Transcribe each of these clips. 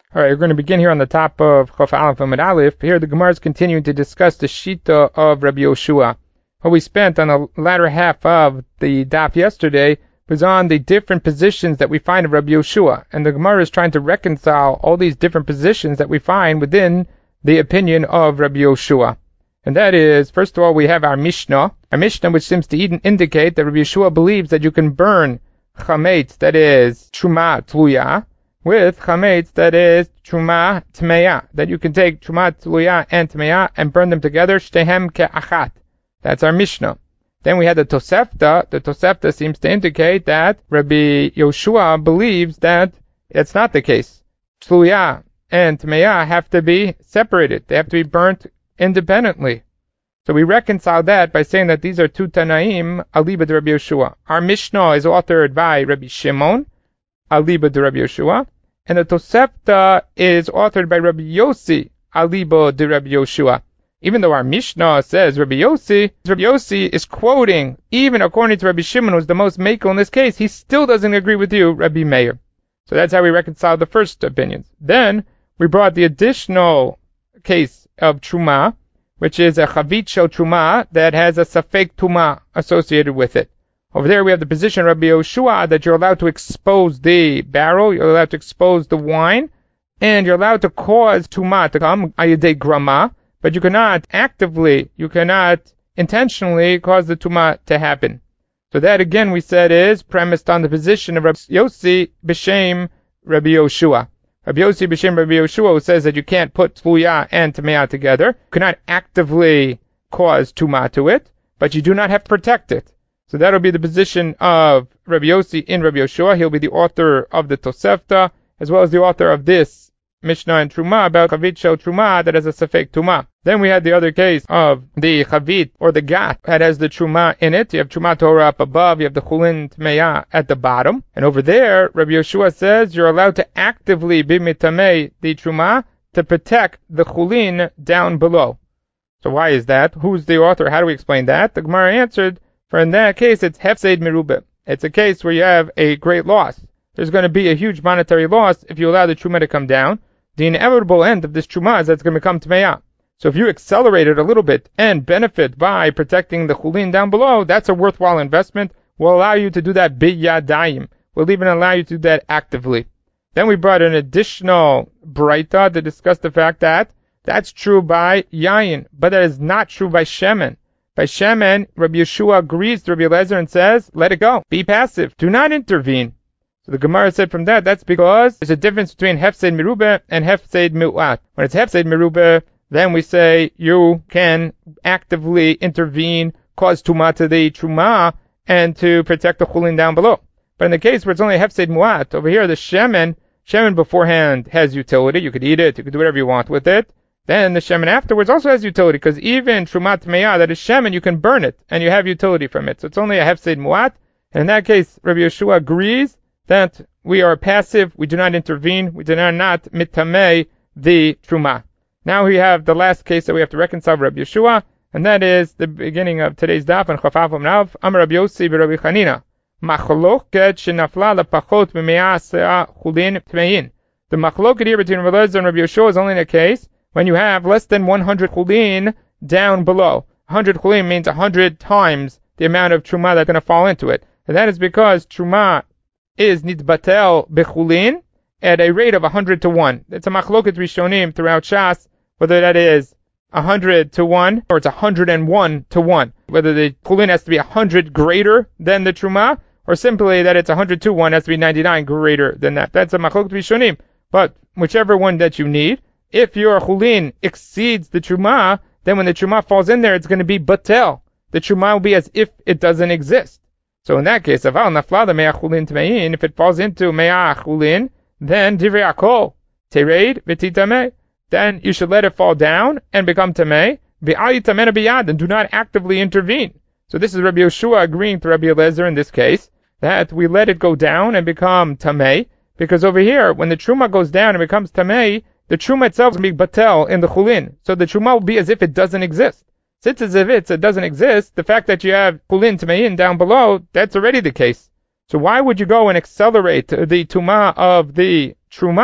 All right, we're going to begin here on the top of Chaf Aleph Amud Aleph. Here the Gemara is continuing to discuss the Shita of Rabbi Yoshua. What we spent on the latter half of the daf yesterday was on the different positions that we find of Rabbi Yoshua. And the Gemara is trying to reconcile all these different positions that we find within the opinion of Rabbi Yoshua. And that is, first of all, we have our Mishnah which seems to indicate that Rabbi Yoshua believes that you can burn chametz, that is truma tluya, with chametz, that is truma tmeya, that you can take truma tluya and tmeya and burn them together, shtehem ke'achat. That's our Mishnah. Then we had the Tosefta. The Tosefta seems to indicate that Rabbi Yoshua believes that it's not the case. Tluya and tmeya have to be separated. They have to be burnt independently. So we reconcile that by saying that these are two Tanaim, Aliba de Rabbi Yoshua. Our Mishnah is authored by Rabbi Shimon, Aliba de Rabbi Yoshua, and the Tosefta is authored by Rabbi Yossi, Aliba de Rabbi Yoshua. Even though our Mishnah says Rabbi Yossi is quoting, even according to Rabbi Shimon, who's the most makel in this case, he still doesn't agree with you, Rabbi Meir. So that's how we reconcile the first opinions. Then we brought the additional case of Truma, which is a Chavit Shel Truma that has a Safek Tuma associated with it. Over there we have the position of Rabbi Yoshua that you're allowed to expose the barrel, you're allowed to expose the wine, and you're allowed to cause Tuma to come, ayidei grama, but you cannot intentionally cause the Tuma to happen. So that again we said is premised on the position of Rabbi Yossi B'Shem Rabbi Yoshua. Rabbi Yossi B'Shem Rabbi Yoshua, who says that you can't put Tluya and Tameya together. You cannot actively cause Tuma to it, but you do not have to protect it. So that'll be the position of Rabbi Yossi in Rabbi Yoshua. He'll be the author of the Tosefta, as well as the author of this Mishnah and Truma about Chavit Shel Truma that has a Safek Tuma. Then we had the other case of the Chavit or the Gat that has the Truma in it. You have Truma Torah up above, you have the Chulin Tmeya at the bottom. And over there, Rabbi Yoshua says you're allowed to actively bimitamei the Truma to protect the Chulin down below. So why is that? Who's the author? How do we explain that? The Gemara answered, for in that case it's Hefseid Merubah. It's a case where you have a great loss. There's going to be a huge monetary loss if you allow the Truma to come down. The inevitable end of this Truma is that it's going to become Tmeya. So if you accelerate it a little bit and benefit by protecting the Chulin down below, that's a worthwhile investment. Will allow you to do that biyadayim. Will even allow you to do that actively. Then we brought an additional Braita to discuss the fact that that's true by Yayin, but that is not true by Shemen. By Shemen, Rabbi Yeshua agrees to Rabbi Eliezer and says, let it go. Be passive. Do not intervene. So the Gemara said from that, that's because there's a difference between Hefseid Merubah and Hefseid Mu'at. When it's Hefseid Merubah, then we say you can actively intervene, cause Tuma to the Truma, and to protect the Chulin down below. But in the case where it's only Hefseid Mu'at, over here the Shemen beforehand has utility. You could eat it, you could do whatever you want with it. Then the Shemen afterwards also has utility, because even Truma Tmeya, that is Shemen, you can burn it, and you have utility from it. So it's only a Hefseid Mu'at. And in that case, Rabbi Yeshua agrees that we are passive, we do not intervene, we do not mitamei the Truma. Now we have the last case that we have to reconcile with Rabbi Yeshua, and that is the beginning of today's daf on Chaf Aleph Amud Aleph. Amar Rabbi Yossi b'Rabbi Chanina, machloket shenafla lepachot b'mea se'a chulin tmeyin. The machloket here between Rabbi Eliezer and Rabbi Yeshua is only in a case when you have less than 100 chulin down below. 100 chulin means 100 times the amount of truma that's going to fall into it. And that is because truma is nitbatel bechulin at a rate of 100 to 1. It's a machloket rishonim throughout Shas, whether that is 100 to 1 or it's 101 to 1. Whether the chulin has to be 100 greater than the truma, or simply that it's 100 to 1 has to be 99 greater than that. That's a machloket rishonim. But whichever one that you need, if your chulin exceeds the truma, then when the truma falls in there, it's going to be batel. The truma will be as if it doesn't exist. So in that case, if it falls into me'ah chulin, then divrei akol tereid v'titamei. Then you should let it fall down and become tamei. V'ali tamena biyad, and do not actively intervene. So this is Rabbi Yeshua agreeing to Rabbi Eliezer in this case, that we let it go down and become tamei, because over here, when the truma goes down and becomes tamei, the truma itself will be batel in the chulin. So the truma will be as if it doesn't exist. Since as if it doesn't exist, the fact that you have chulin tamein down below, that's already the case. So why would you go and accelerate the tuma of the truma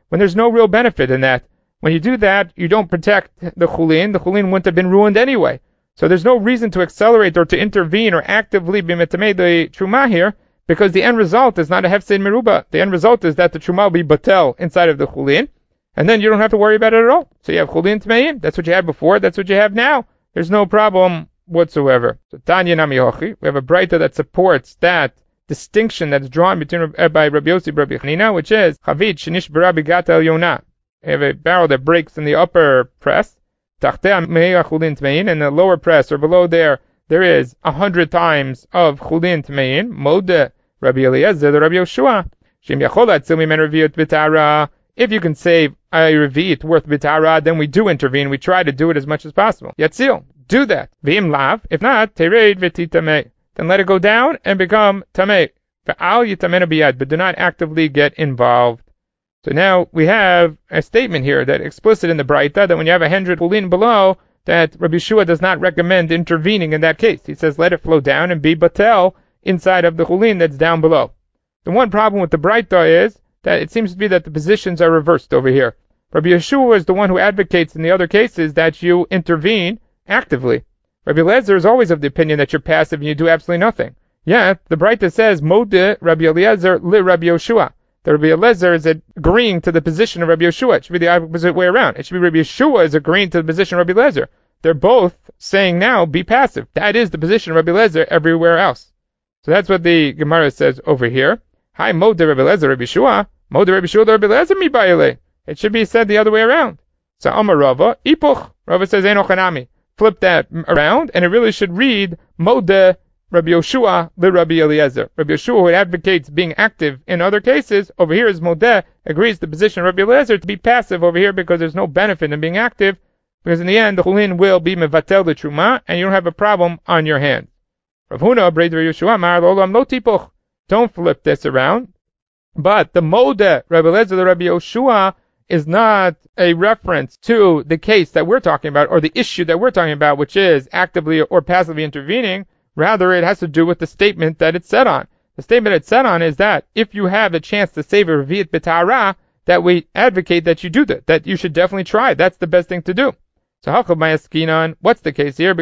when there's no real benefit in that. When you do that, you don't protect the chulin. The chulin wouldn't have been ruined anyway. So there's no reason to accelerate or to intervene or actively be metamei the truma here, because the end result is not a hefsed meruba. The end result is that the truma will be batel inside of the chulin, and then you don't have to worry about it at all. So you have chulin tmeim. That's what you had before. That's what you have now. There's no problem whatsoever. So Tanya Nami Hochi, we have a braita that supports that distinction that's drawn between by Rabbi Yossi and Rabbi Chanina, which is Chavit shenish b'Rabbi Gata El Yonah. You have a barrel that breaks in the upper press, Tachtea Meiah Chulin Tmein, and the lower press or below there is 100 times of Chulin Tmein. Mode Rabbi Eliezer, the Rabbi Yoshua. Shem Yacholat Tzil Mimen Reviut B'Tara. If you can save a Reviut worth B'Tara, then we do intervene. We try to do it as much as possible. Yatzil, do that. V'im lav, if not, Tereid V'Titamei. Then let it go down and become Tamei. V'al Yitamena B'Yad, but do not actively get involved. So now we have a statement here that explicit in the Braita that when you have 100 chulin below, that Rabbi Yeshua does not recommend intervening in that case. He says let it flow down and be batel inside of the chulin that's down below. The one problem with the Braita is that it seems to be that the positions are reversed over here. Rabbi Yeshua is the one who advocates in the other cases that you intervene actively. Rabbi Eliezer is always of the opinion that you're passive and you do absolutely nothing. Yet the Braita says Modeh Rabbi Eliezer li Rabbi Yeshua. That Rabbi Eliezer is agreeing to the position of Rabbi Yeshua. It should be the opposite way around. It should be Rabbi Yeshua is agreeing to the position of Rabbi Eliezer. They're both saying now, be passive. That is the position of Rabbi Eliezer everywhere else. So that's what the Gemara says over here. Hi, Modeh Rabbi Eliezer, Rabbi Yeshua. Modeh Rabbi Yeshua, Rabbi Eliezer, mi ba'ile. It should be said the other way around. So Amar Rava, Ipuch. Rava says, Eno chanami. Flip that around, and it really should read, Modeh Rabbi Yoshua li Rabbi Eliezer. Rabbi Yoshua, who advocates being active in other cases, over here is Modeh, agrees the position of Rabbi Eliezer to be passive over here because there's no benefit in being active, because in the end the chulin will be mevatel the truma, and you don't have a problem on your hands. Rav Huna, Brei Rabbi Yoshua, Mar Olam Lo Tipuch. Don't flip this around. But the Modeh Rabbi Eliezer li Rabbi Yoshua is not a reference to the case that we're talking about, or the issue that we're talking about, which is actively or passively intervening. Rather, it has to do with the statement that it's set on. The statement it's set on is that if you have a chance to save a Revi'it B'Tara, that we advocate that you do that you should definitely try. That's the best thing to do. So, what's the case here?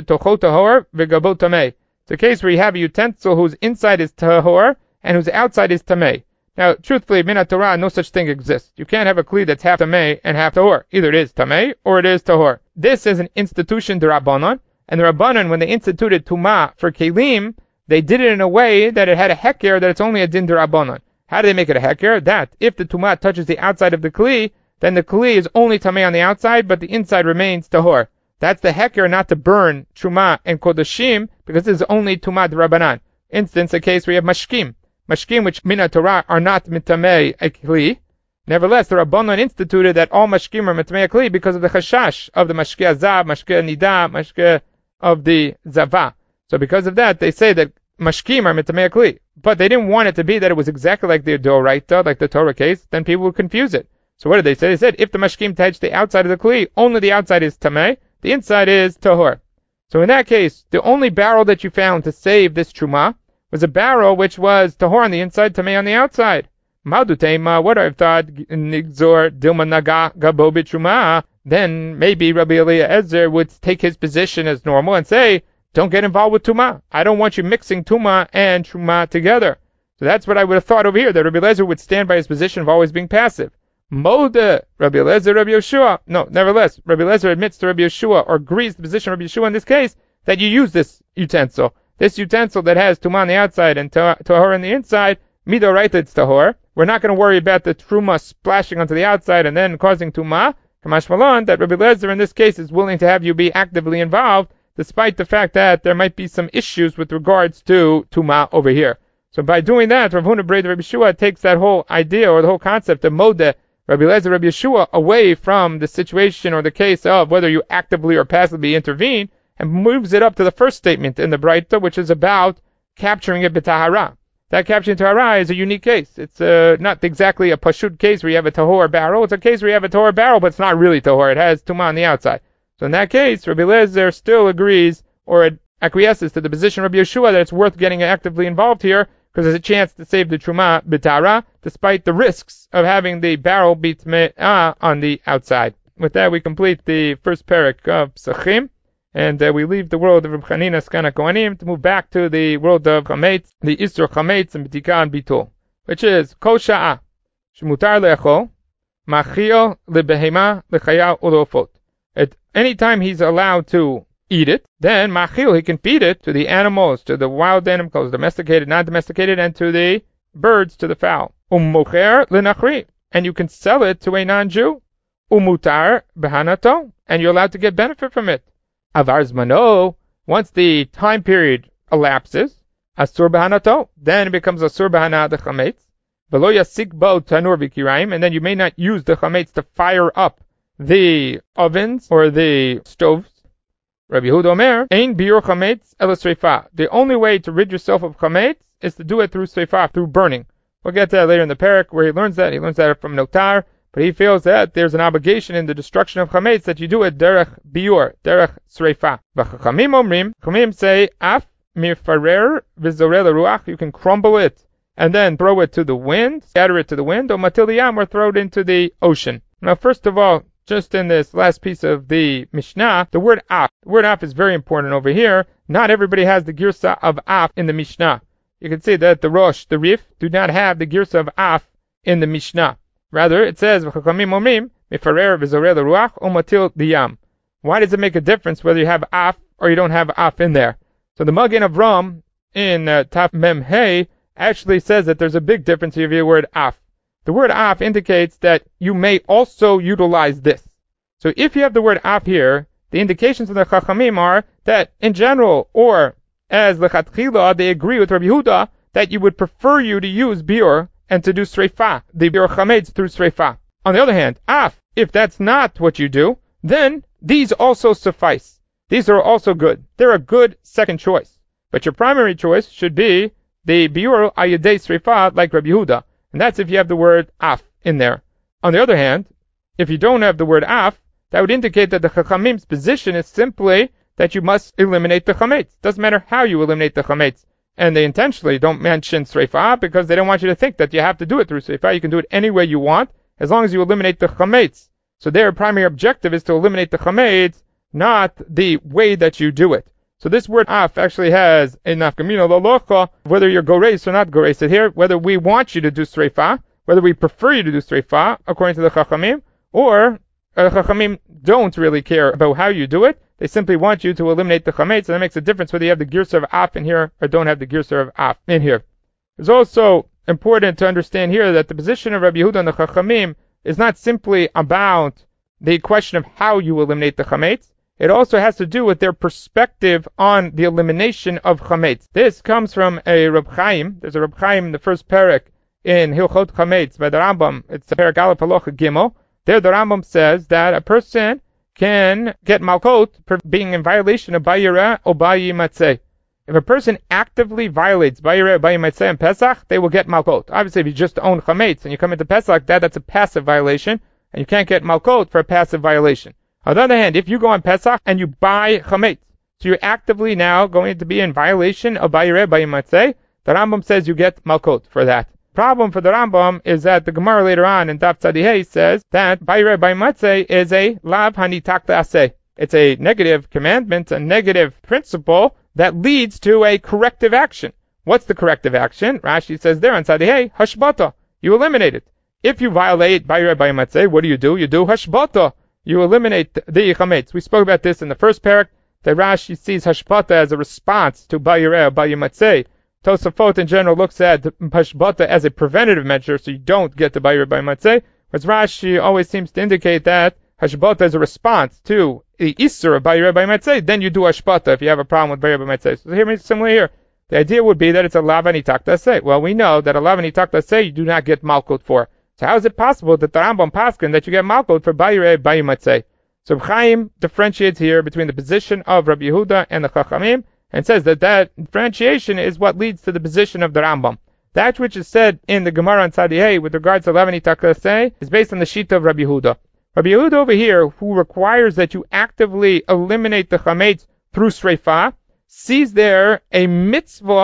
It's a case where you have a utensil whose inside is tahor and whose outside is tamei. Now, truthfully, min Torah, no such thing exists. You can't have a kli that's half tamei and half tahor. Either it is tamei or it is tahor. This is an institution d'Rabbanan. And the Rabbanan, when they instituted Tumah for Kelim, they did it in a way that it had a heker that it's only a din d'Rabbanan. How do they make it a heker? That if the Tumah touches the outside of the Kli, then the Kli is only Tameh on the outside, but the inside remains Tahor. That's the heker not to burn Truma and Kodashim, because this is only Tumah d'Rabbanan. Instance, a case where you have Mashkim. Mashkim, which Min Torah are not Mitameh a Kli. Nevertheless, the Rabbanan instituted that all Mashkim are Mitameh a Kli because of the Chashash of the Mashke Azav, Mashke Nida, Mashke of the Zava. So because of that, they say that Mashkim are Mitamei Kli. But they didn't want it to be that it was exactly like the Doraita, like the Torah case, then people would confuse it. So what did they say? They said, if the Mashkim touch the outside of the Kli, only the outside is Tamei, the inside is Tahor. So in that case, the only barrel that you found to save this Truma was a barrel which was Tahor on the inside, Tamei on the outside. Madutema, what I've thought, Nigzor, Dilma Naga, Gabo Truma, then maybe Rabbi Eliezer would take his position as normal and say, don't get involved with Tumah. I don't want you mixing Tumah and Truma together. So that's what I would have thought over here, that Rabbi Eliezer would stand by his position of always being passive. Modeh, Rabbi Eliezer, Rabbi Yeshua. No, nevertheless, Rabbi Eliezer admits to Rabbi Yeshua, or agrees to the position of Rabbi Yeshua in this case, that you use this utensil. This utensil that has Tumah on the outside and Tahor on the inside, Midoraita it's Tahor. We're not going to worry about the Truma splashing onto the outside and then causing Tumah. Kamash Malon, that Rabbi Eliezer in this case is willing to have you be actively involved, despite the fact that there might be some issues with regards to Tumah over here. So by doing that, Rav Huna Brei Rabbi Yeshua takes that whole idea or the whole concept of Modeh, Rabbi Eliezer, Rabbi Yeshua, away from the situation or the case of whether you actively or passively intervene, and moves it up to the first statement in the Braita, which is about capturing it b'tahara. That capturing tahara is a unique case. It's not exactly a pashut case where you have a tahor barrel. It's a case where you have a tahor barrel, but it's not really tahor. It has tumah on the outside. So in that case, Rabbi Eliezer still agrees or acquiesces to the position of Rabbi Yeshua that it's worth getting actively involved here, because there's a chance to save the truma b'tara, despite the risks of having the barrel be tme'ah on the outside. With that, we complete the first parak of Psachim, and we leave the world of Reb Chanina Skana Kohanim to move back to the world of Chametz, the Isur Chametz and B'tika and Bitul, which is Kol Sha'a, Shemutar Le'echol, Machio Lebehema Lechaya Ulofot. At any time he's allowed to eat it, then Machil, he can feed it to the animals, to the wild animals, domesticated, non-domesticated, and to the birds, to the fowl. Mocher Lenachri, and you can sell it to a non-Jew. Umutar Behanato, and you're allowed to get benefit from it. Avar Zmano, once the time period elapses, Asur Behanato, then it becomes Asur Behana the Chametz. Velo Yasik Bo Tanur B'Kiraim, and then you may not use the Chametz to fire up the ovens or the stoves. Rabbi Yehuda Omer, Ein Biur Chametz Ela Sreifa. The only way to rid yourself of Chametz is to do it through Sreifa, through burning. We'll get to that later in the parak where he learns that. He learns that from Notar. But he feels that there's an obligation in the destruction of chametz that you do it derech biur, derech sreifa. But Chachamim say, af mirfarer v'zoreh l'ruach, you can crumble it and then throw it to the wind, scatter it to the wind, or matil yam, or throw it into the ocean. Now, first of all, just in this last piece of the Mishnah, the word af is very important over here. Not everybody has the girsa of af in the Mishnah. You can see that the Rosh, the Rif, do not have the girsa of af in the Mishnah. Rather, it says, why does it make a difference whether you have af or you don't have af in there? So the Magen Avram in Taf Mem Hey actually says that there's a big difference here with the word af. The word af indicates that you may also utilize this. So if you have the word af here, the indications of the Chachamim are that in general, or as lechatchila, they agree with Rabbi Yehuda that you would prefer you to use biur and to do sreifa, the biur chametz through sreifa. On the other hand, af, if that's not what you do, then these also suffice. These are also good. They're a good second choice. But your primary choice should be the biur ayadei sreifa, like Rabbi Yehuda. And that's if you have the word af in there. On the other hand, if you don't have the word af, that would indicate that the Chachamim's position is simply that you must eliminate the chametz. Doesn't matter how you eliminate the chametz. And they intentionally don't mention sreifa because they don't want you to think that you have to do it through sreifa. You can do it any way you want as long as you eliminate the chametz. So their primary objective is to eliminate the chametz, not the way that you do it. So this word af actually has a nafkamina lolocha, whether you're goreis or not goreis here, whether we want you to do sreifa, whether we prefer you to do sreifa, according to the Chachamim, or Chachamim don't really care about how you do it. They simply want you to eliminate the chametz, and that makes a difference whether you have the girsa of af in here or don't have the girsa of af in here. It's also important to understand here that the position of Rabbi Yehuda and the Chachamim is not simply about the question of how you eliminate the chametz. It also has to do with their perspective on the elimination of chametz. This comes from a Reb Chaim. There's a Reb Chaim in the first parak in Hilchot Chametz by the Rambam. It's the parak Aleph Halacha Gimel. There the Rambam says that a person can get malkot for being in violation of bayireh or bayimatzeh. If a person actively violates bayireh or bayimatzeh in Pesach, they will get malkot. Obviously, if you just own chametz and you come into Pesach, that's a passive violation, and you can't get malkot for a passive violation. On the other hand, if you go on Pesach and you buy chametz, so you're actively now going to be in violation of bayireh bayimatzeh, the Rambam says you get malkot for that. Problem for the Rambam is that the Gemara later on in Daf Tzadihei says that bayireh bayimatzeh is a lav hanitak aseh. It's a negative commandment, a negative principle that leads to a corrective action. What's the corrective action? Rashi says there on Tzadihei, hashbata. You eliminate it. If you violate bayireh bayimatzeh, what do? You do hashbata. You eliminate the chametz. We spoke about this in the first parak, that Rashi sees hashbata as a response to bayireh bayimatzeh. Tosafot in general looks at hashbata as a preventative measure, so you don't get the bayireh bayimatzeh. Whereas Rashi always seems to indicate that hashbata is a response to the isur of bayireh bayimatzeh. Then you do hashbata if you have a problem with bayireh bayimatzeh. So here, similar here, the idea would be that it's a lav hanitak aseh. Well, we know that a lav hanitak aseh you do not get malkut for. So how is it possible that the Rambam paskin that you get malkut for bayireh bayimatzeh? So Chaim differentiates here between the position of Rabbi Yehuda and the Chachamim, and says that differentiation is what leads to the position of the Rambam. That which is said in the Gemara on Tzadihei with regards to lav hanitak aseh is based on the shita of Rabbi Yehuda. Rabbi Yehuda over here, who requires that you actively eliminate the chametz through sreifa, sees there a mitzvah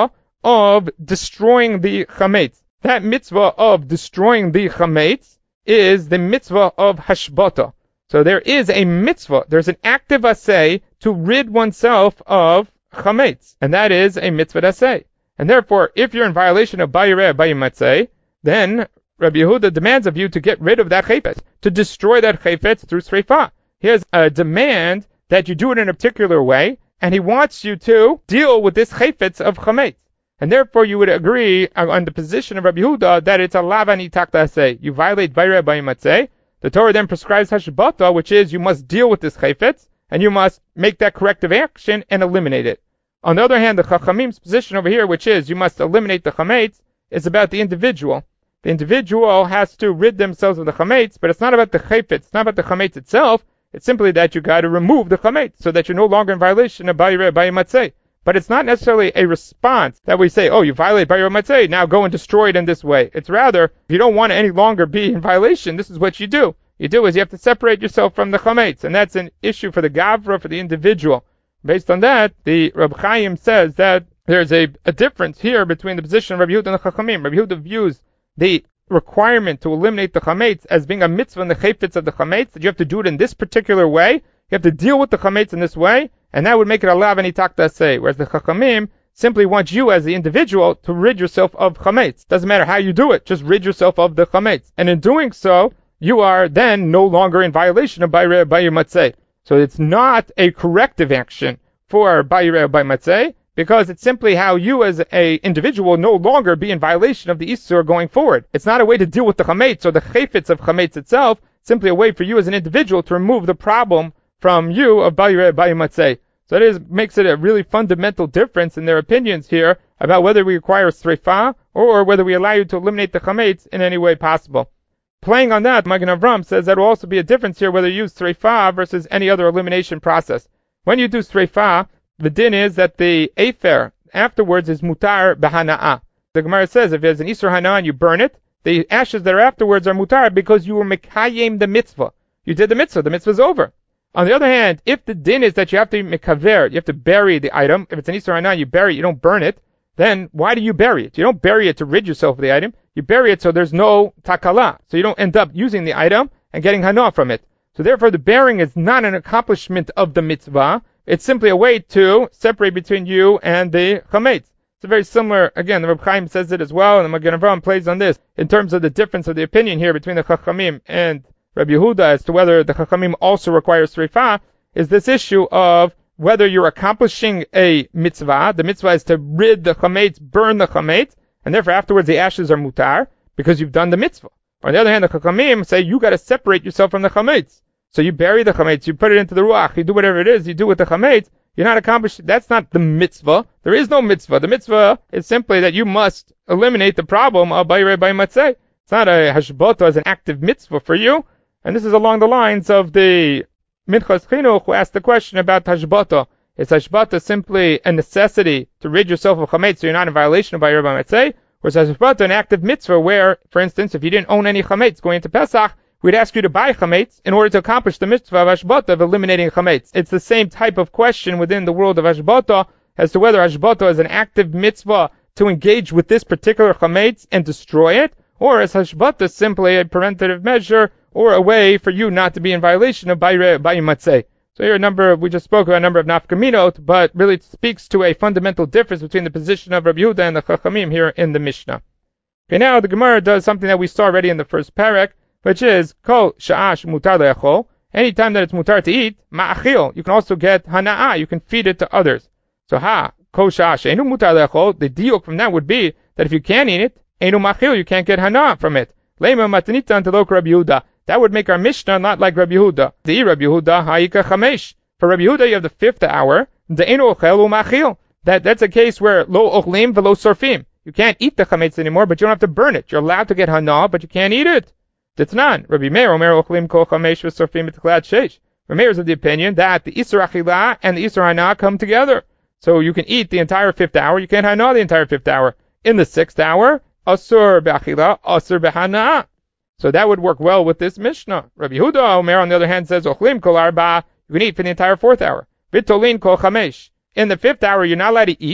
of destroying the chametz. That mitzvah of destroying the chametz is the mitzvah of hashbata. So there is a mitzvah, there's an active asay to rid oneself of chametz, and that is a mitzvah asay. And therefore, if you're in violation of bayireh bayimatzeh, then Rabbi Yehuda demands of you to get rid of that chayfetz, to destroy that chayfetz through sreifah. He has a demand that you do it in a particular way, and he wants you to deal with this chayfetz of chametz. And therefore you would agree on the position of Rabbi Yehuda that it's a lavani takta asay. You violate bayireh bayimatzeh. The Torah then prescribes hashbata, which is you must deal with this chayfetz, and you must make that corrective action and eliminate it. On the other hand, the Chachamim's position over here, which is you must eliminate the chametz, is about the individual. The individual has to rid themselves of the chametz, but it's not about the chayfetz, it's not about the chametz itself. It's simply that you got to remove the chametz so that you're no longer in violation of bayireh bayimatzeh. But it's not necessarily a response that we say, oh, you violate bayireh bayimatzeh, now go and destroy it in this way. It's rather, if you don't want to any longer be in violation, this is what you do. You do is you have to separate yourself from the chametz, and that's an issue for the gavra, for the individual. Based on that, the Reb Chaim says that there's a difference here between the position of Rabbi Yehuda and the Chachamim. Rabbi Yehuda views the requirement to eliminate the chametz as being a mitzvah in the chayfetz of the chametz, that you have to do it in this particular way. You have to deal with the chametz in this way, and that would make it a lav and takta asay. Whereas the Chachamim simply want you as the individual to rid yourself of chametz. Doesn't matter how you do it, just rid yourself of the chametz. And in doing so, you are then no longer in violation of bayireh bayimatzeh. So it's not a corrective action for bayireh bayimatzeh, because it's simply how you as a individual no longer be in violation of the Isur going forward. It's not a way to deal with the chametz or the chayfetz of chametz itself, simply a way for you as an individual to remove the problem from you of bayireh bayimatzeh. So that makes it a really fundamental difference in their opinions here about whether we require sreifah or whether we allow you to eliminate the chametz in any way possible. Playing on that, Magen Avram says that will also be a difference here whether you use sreifah versus any other elimination process. When you do sreifah, the din is that the afer afterwards is mutar b'hana'ah. The Gemara says if there's an isur hana'ah and you burn it, the ashes that are afterwards are mutar because you were mekayem the mitzvah. You did the mitzvah's over. On the other hand, if the din is that you have to mekaver, you have to bury the item, if it's an isur hana'ah, you bury it, you don't burn it, then why do you bury it? You don't bury it to rid yourself of the item, you bury it so there's no takala, so you don't end up using the item and getting hana'ah from it. So therefore the burying is not an accomplishment of the mitzvah, it's simply a way to separate between you and the chametz. It's a very similar, again, the Reb Chaim says it as well, and the Magen Avram plays on this, in terms of the difference of the opinion here between the Chachamim and Rabbi Yehuda as to whether the Chachamim also require sreifah, is this issue of whether you're accomplishing a mitzvah. The mitzvah is to rid the chametz, burn the chametz, and therefore afterwards the ashes are mutar, because you've done the mitzvah. On the other hand, the Chachamim say you got to separate yourself from the chametz. So you bury the chametz, you put it into the ruach, you do whatever it is you do with the chametz, you're not accomplishing, that's not the mitzvah. There is no mitzvah. The mitzvah is simply that you must eliminate the problem of bayireh bayimatzeh. It's not a hashbata as an active mitzvah for you. And this is along the lines of the Minchas Chinuch who asked the question about hashbata. Is hashbata simply a necessity to rid yourself of chametz so you're not in violation of bayireh bayimatzeh? Or is hashbata an active mitzvah where, for instance, if you didn't own any chametz going into Pesach, we'd ask you to buy chametz in order to accomplish the mitzvah of hashbata of eliminating chametz. It's the same type of question within the world of hashbata as to whether hashbata is an active mitzvah to engage with this particular chametz and destroy it, or is hashbata simply a preventative measure or a way for you not to be in violation of bayireh bayimatzeh. So here we just spoke about a number of nafkaminot, but really it speaks to a fundamental difference between the position of Rabbi Yehuda and the Chachamim here in the Mishnah. Okay, now the Gemara does something that we saw already in the first parak, which is kol sha'ash mutar le'achol. Anytime that it's mutar to eat, ma'achil. You can also get hana'ah. You can feed it to others. So kol sha'ash einu mutar le'achol. The diuk from that would be that if you can't eat it, einu ma'achil. You can't get hana'ah from it. Leima matanita antelok Rabbi Yehuda. That would make our Mishnah not like Rabbi Yehuda. The Rabbi Yehuda ha'ika chamesh. For Rabbi Yehuda, you have the fifth hour. The einu ochel u'ma'achil. That's a case where lo ochlim velo sorfim. You can't eat the chametz anymore, but you don't have to burn it. You're allowed to get hana'ah, but you can't eat it. Ditnan, Rabbi Meir, Omer ochlim kol chamesh v'sorfim b'tchlat sheish. Rabbi Meir is of the opinion that the Isur Achilah and the Isur Hana'ah come together. So you can eat the entire fifth hour, you can't hana'ah the entire fifth hour. In the sixth hour, Asur b'Achilah, Asur b'Hana'ah. So that would work well with this Mishnah. Rabbi Yehuda, Omer, on the other hand, says ochlim kol arba, you can eat for the entire fourth hour. V'tolin kol chamesh. In the fifth hour, you're not allowed to eat,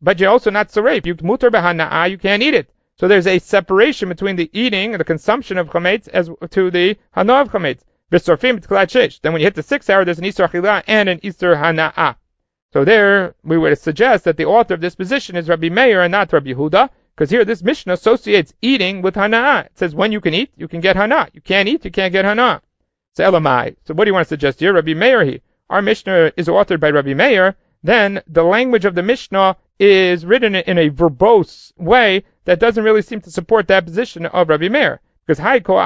but you're also not saref. You mutar behana'a, you can't eat it. So there's a separation between the eating and the consumption of chametz as to the hana of chametz. Then when you hit the 6th hour, there's an isur achila and an isur hana'a. So there, we would suggest that the author of this position is Rabbi Meir and not Rabbi Yehuda, because here this Mishnah associates eating with hana'a. It says when you can eat, you can get hana. You can't eat, you can't get hana. So elamai. So what do you want to suggest here? Rabbi Meir. Our Mishnah is authored by Rabbi Meir. Then the language of the Mishnah is written in a verbose way that doesn't really seem to support that position of Rabbi Meir. Because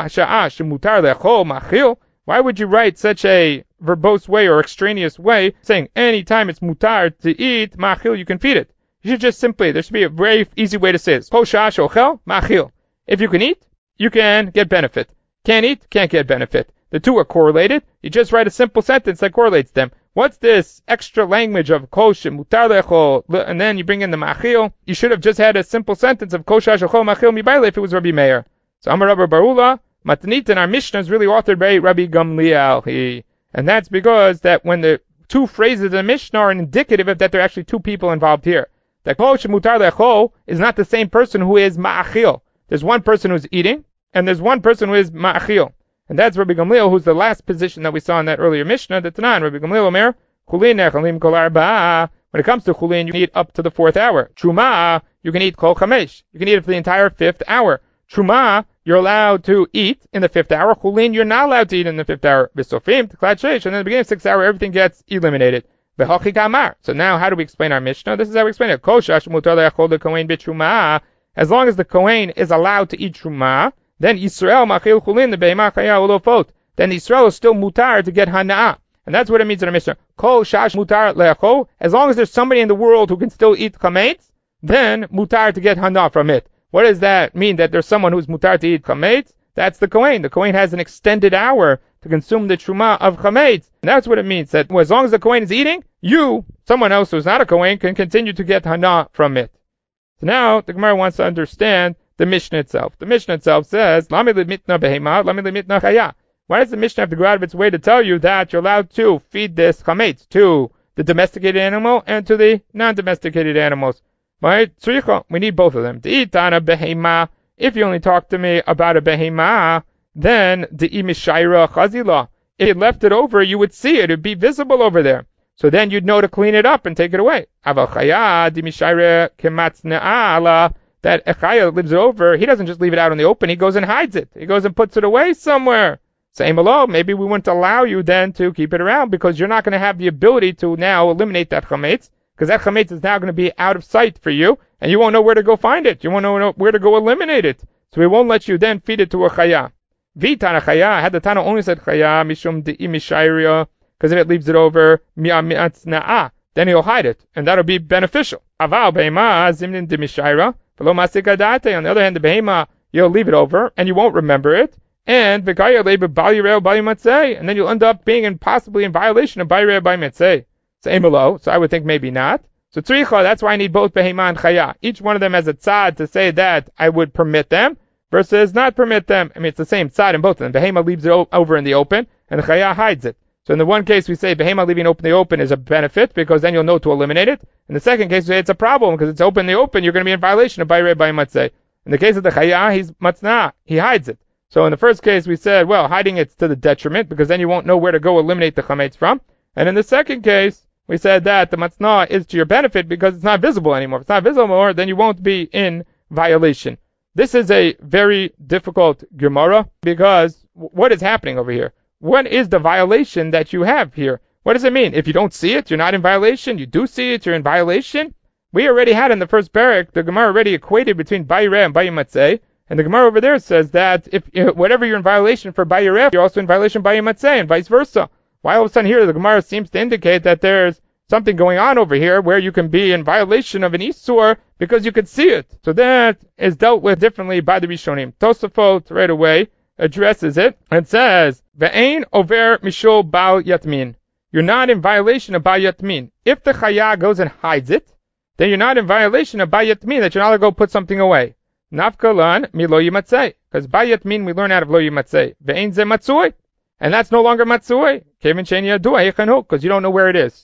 why would you write such a verbose way or extraneous way, saying any time it's mutar to eat, machil, you can feed it? You should just simply, there should be a very easy way to say this. If you can eat, you can get benefit. Can't eat, can't get benefit. The two are correlated. You just write a simple sentence that correlates them. What's this extra language of kosh mutar lechol, and then you bring in the machil? You should have just had a simple sentence of kosh shachol machil mibayle if it was Rabbi Meir. So Amar Rabbi Barula, Matnit in our Mishnah is really authored by Rabbi Gamliel. And that's because that when the two phrases of the Mishnah are indicative of that there are actually two people involved here. That kosh mutar lechol is not the same person who is ma'achil. There's one person who's eating, and there's one person who is ma'achil. And that's Rabbi Gamliel, who's the last position that we saw in that earlier Mishnah, the Tanan. Rabbi Gamliel Omer, chulin nechalim kol arba'a. When it comes to chulin, you can eat up to the 4th hour. Truma, you can eat kol chamesh. You can eat it for the entire 5th hour. Truma, you're allowed to eat in the 5th hour. Chulin, you're not allowed to eat in the 5th hour. Bisofim, t'klat sheish, and in the beginning of the 6th hour, everything gets eliminated. V'hachi kamar. So now, how do we explain our Mishnah? This is how we explain it. Kol shash mutar le'achol le'kohen b'truma. As long as the kohen is allowed to eat truma, then Yisrael machil chulin the be'ema chaya ulofot. Then Yisrael is still mutar to get hana'a. And that's what it means in our Mishnah. Kol shash mutar le'achol. As long as there's somebody in the world who can still eat chametz, then mutar to get hana from it. What does that mean? That there's someone who's mutar to eat chametz? That's the kohen. The kohen has an extended hour to consume the truma of chametz. And that's what it means. That as long as the kohen is eating, you, someone else who's not a kohen, can continue to get hana from it. So now the Gemara wants to understand the Mishnah itself. The Mishnah itself says, Why does the Mishnah have to go out of its way to tell you that you're allowed to feed this chametz to the domesticated animal and to the non-domesticated animals? Right? We need both of them. If you only talk to me about a behema, then the imishaira chazila. If you left it over, you would see it. It would be visible over there. So then you'd know to clean it up and take it away. That Echaya lives over, he doesn't just leave it out in the open, he goes and hides it. He goes and puts it away somewhere. Same hello, maybe we wouldn't allow you then to keep it around because you're not going to have the ability to now eliminate that chametz, because that chametz is now going to be out of sight for you, and you won't know where to go find it. You won't know where to go eliminate it. So we won't let you then feed it to a chaya. V'tana chaya, had the Tana only said chaya, mishum de'imishayria, because if it leaves it over, mi'amitzna'a, then he'll hide it, and that'll be beneficial. Aval be'ema zimnin de'mishayra. On the other hand, the behema, you'll leave it over, and you won't remember it, and then you'll end up being possibly in violation of Bayireh Baymetzeh. So I would think maybe not. So tzricha, that's why I need both behema and chaya. Each one of them has a tzad to say that I would permit them, versus not permit them. I mean, it's the same tzad in both of them. Behema leaves it over in the open, and the chaya hides it. So in the one case we say behema leaving open the open is a benefit because then you'll know to eliminate it. In the second case we say it's a problem because it's open in the open, you're going to be in violation of Bayireh Baymatzeh. In the case of the chaya, he's matzna, he hides it. So in the first case we said, well, hiding it's to the detriment because then you won't know where to go eliminate the chametz from. And in the second case we said that the matzna is to your benefit because it's not visible anymore. If it's not visible anymore, then you won't be in violation. This is a very difficult Gemara because what is happening over here? What is the violation that you have here? What does it mean? If you don't see it, you're not in violation. You do see it, you're in violation. We already had in the first parak, the Gemara already equated between Bayireh and Bayimatzeh. And the Gemara over there says that if whatever you're in violation for Bayireh, you're also in violation by Bayimatzeh and vice versa. Why all of a sudden here the Gemara seems to indicate that there's something going on over here where you can be in violation of an Isur because you could see it. So that is dealt with differently by the Rishonim. Tosafot right away addresses it and says, Ve'ein over mishul bal yatmin. You're not in violation of bal yatmin. If the chaya goes and hides it, then you're not in violation of bal yatmin, that you're not allowed to go put something away. Nafkalan mi lo yimatzei. Because bal yatmin we learn out of lo yimatzei. Ve'ein ze matzui. And that's no longer matzui. Kevin sheni yadu hechanu, because you don't know where it is.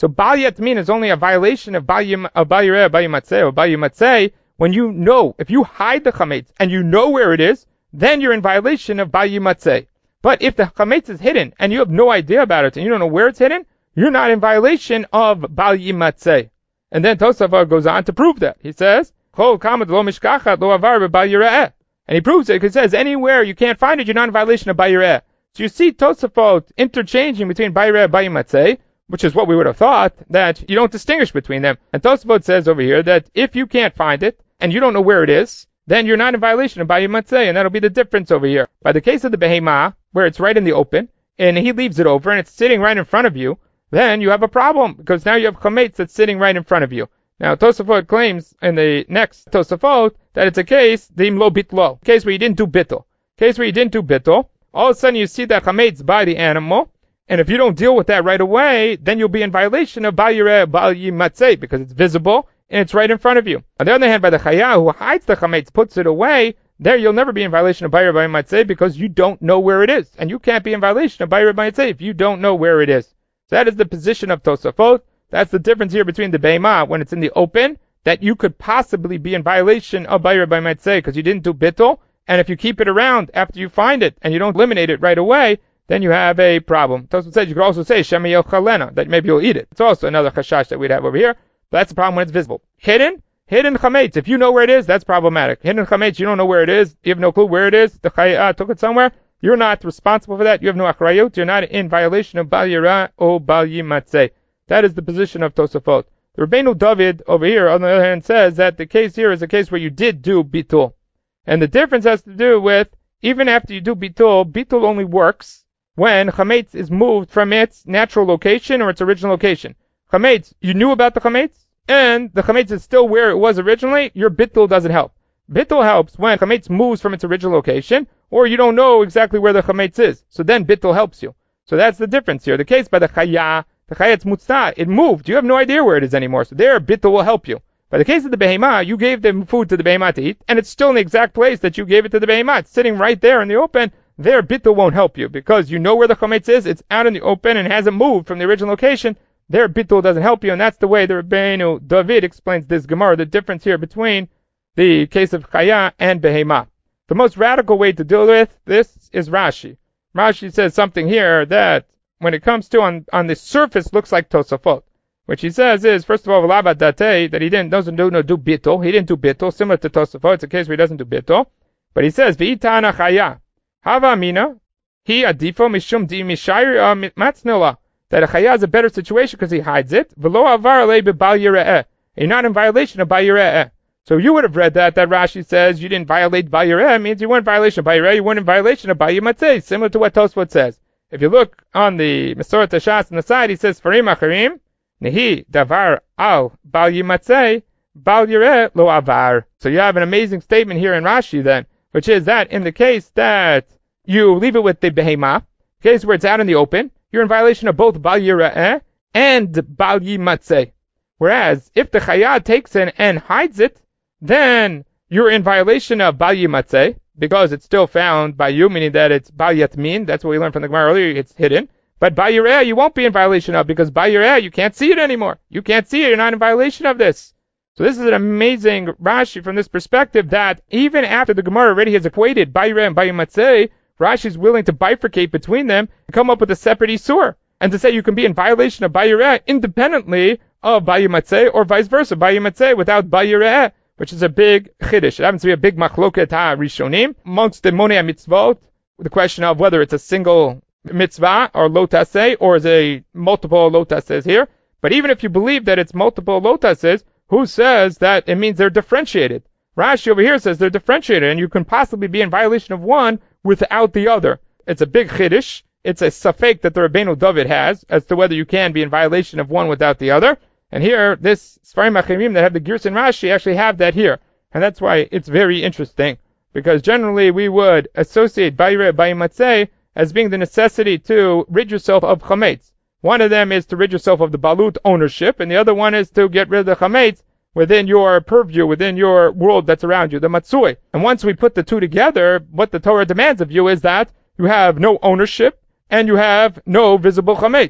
So Bal Yatmin is only a violation of Bal Yireh, Bal Yimatzeh, or Bal Yimatzeh when you know, if you hide the chametz and you know where it is, then you're in violation of Bal Yimatzeh. But if the chametz is hidden and you have no idea about it and you don't know where it's hidden, you're not in violation of Bal Yimatzeh. And then Tosafot goes on to prove that. He says, Chol kamad lo mishkachat lo avar b'Bal Yireh. And he proves it because he says anywhere you can't find it, you're not in violation of Bal Yireh. So you see Tosafot interchanging between Bal Yireh and Bal Yimatzeh, which is what we would have thought, that you don't distinguish between them. And Tosafot says over here that if you can't find it, and you don't know where it is, then you're not in violation of Bal Yimatzeh, and that'll be the difference over here. By the case of the behemah, where it's right in the open, and he leaves it over, and it's sitting right in front of you, then you have a problem, because now you have chametz that's sitting right in front of you. Now, Tosafot claims in the next Tosafot that it's a case, dim lo bitlo, case where you didn't do bittul. Case where you didn't do bittul, all of a sudden you see that chametz by the animal, and if you don't deal with that right away, then you'll be in violation of Bal Yireh, Bal Yimatzeh, because it's visible, and it's right in front of you. On the other hand, by the chaya who hides the chametz, puts it away, there you'll never be in violation of Bal Yireh, Bal Yimatzeh, because you don't know where it is. And you can't be in violation of Bal Yireh, Bal Yimatzeh if you don't know where it is. So that is the position of Tosafot. That's the difference here between the behemah when it's in the open, that you could possibly be in violation of Bal Yireh, Bal Yimatzeh because you didn't do bittul, and if you keep it around after you find it and you don't eliminate it right away, then you have a problem. Tosafot says you could also say Shema Yochalena, that maybe you'll eat it. It's also another chashash that we'd have over here. But that's the problem when it's visible. Hidden chametz. If you know where it is, that's problematic. Hidden chametz, you don't know where it is. You have no clue where it is. The chaya took it somewhere. You're not responsible for that. You have no achrayut. You're not in violation of Bal Yireh or Bal Yimatzeh. That is the position of Tosafot. The Rabbeinu David over here, on the other hand, says that the case here is a case where you did do bitul. And the difference has to do with, even after you do bitul, bitul only works when chametz is moved from its natural location or its original location. Chametz, you knew about the chametz, and the chametz is still where it was originally, your bittul doesn't help. Bittul helps when chametz moves from its original location, or you don't know exactly where the chametz is. So then bittul helps you. So that's the difference here. The case by the chaya it's mutzah, it moved. You have no idea where it is anymore. So there, bittul will help you. By the case of the behemah, you gave the food to the behemah to eat, and it's still in the exact place that you gave it to the behemah. It's sitting right there in the open. There, bittul won't help you, because you know where the chametz is, it's out in the open and hasn't moved from the original location. There, bittul doesn't help you, and that's the way the Rabbeinu David explains this Gemara, the difference here between the case of chaya and behemah. The most radical way to deal with this is Rashi. Rashi says something here that, when it comes to on the surface, looks like Tosafot. Which he says is, first of all, that he doesn't do bittul. He didn't do bittul, similar to Tosafot. It's a case where he doesn't do bittul. But he says, V'itana chaya. Hava amina. He adifo mishum di mishayr matznila. That a chaya is a better situation because he hides it. V'lo avar alei b'Bal Yireh. You're not in violation of Bal Yireh. So you would have read that Rashi says you didn't violate Bal Yireh, means you weren't in violation of Bal Yireh, you weren't in violation of Bal Yimatzeh, similar to what Tosafot says. If you look on the Masoret Hashas on the side, he says, Farim acharim, nehi davar al Bal Yimatzeh, Bal Yireh lo avar. So you have an amazing statement here in Rashi then, which is that in the case that you leave it with the behemah, case where it's out in the open, you're in violation of both Bal Yireh and Bal Yimatzeh. Whereas, if the chaya takes it and hides it, then you're in violation of Bal Yimatzeh, because it's still found by you, meaning that it's Bal Yatmin. That's what we learned from the Gemara earlier, it's hidden. But Bal Yireh you won't be in violation of, because Bal Yireh you can't see it anymore. You can't see it, you're not in violation of this. So this is an amazing Rashi from this perspective, that even after the Gemara already has equated Bal Yireh and Bal Yimatzeh, Rashi is willing to bifurcate between them and come up with a separate Isur, and to say you can be in violation of Bal Yireh independently of Bal Yimatzeh, or vice versa, Bal Yimatzeh without Bal Yireh, which is a big chiddush. It happens to be a big machloket ha-rishonim amongst the monei mitzvot, the question of whether it's a single mitzvah or lo taseh, or is a multiple lo tasehs here. But even if you believe that it's multiple lo tasehs, who says that it means they're differentiated? Rashi over here says they're differentiated, and you can possibly be in violation of one without the other. It's a big chiddush. It's a safek that the Rabbeinu David has as to whether you can be in violation of one without the other. And here, this Sfarim Achimim that have the Girs and Rashi actually have that here. And that's why it's very interesting. Because generally we would associate Bal Yireh, Bal Yimatzeh as being the necessity to rid yourself of chametz. One of them is to rid yourself of the balut ownership, and the other one is to get rid of the chametz within your purview, within your world that's around you, the matzui. And once we put the two together, what the Torah demands of you is that you have no ownership and you have no visible chametz.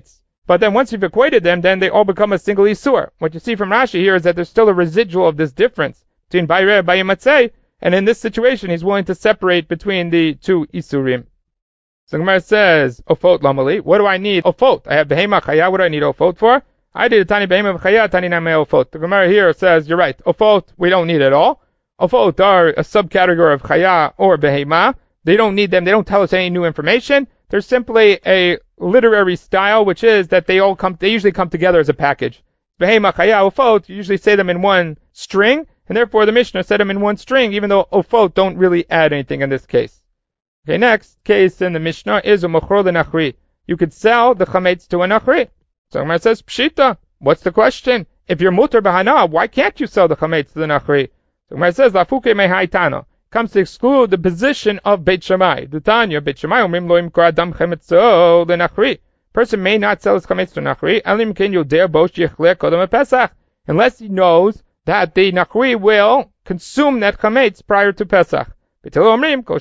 but then once you've equated them, then they all become a single isur. What you see from Rashi here is that there's still a residual of this difference between bayre and bayimatzeh, and in this situation, he's willing to separate between the two isurim. So Gemara says, ofot lamali, what do I need ofot? I have behema chaya, what do I need ofot for? I did a tani behema chaya, tani name ofot. The Gemara here says, you're right, ofot, we don't need at all. Ofot are a subcategory of chaya or behema. They don't need them, they don't tell us any new information. They're simply a literary style, which is that they usually come together as a package. Behema chaya, ofot, you usually say them in one string, and therefore the Mishnah said them in one string, even though ofot don't really add anything in this case. Okay, next case in the Mishnah is umachro l'nachri. You could sell the chametz to a nachri. So Gemara says, pshita, what's the question? If you're mutar b'hana, why can't you sell the chametz to the nachri? So Gemara says, lafuke mehaitana, comes to exclude the position of Beit Shammai. The Tanya, Beit Shammai, umrim lo imkor adam chametzo l'nachri. Person may not sell his chametz to nachri, elim ken yodeh bo sheyichleh kodem Pesach, unless he knows that the nachri will consume that chametz prior to Pesach. If you can eat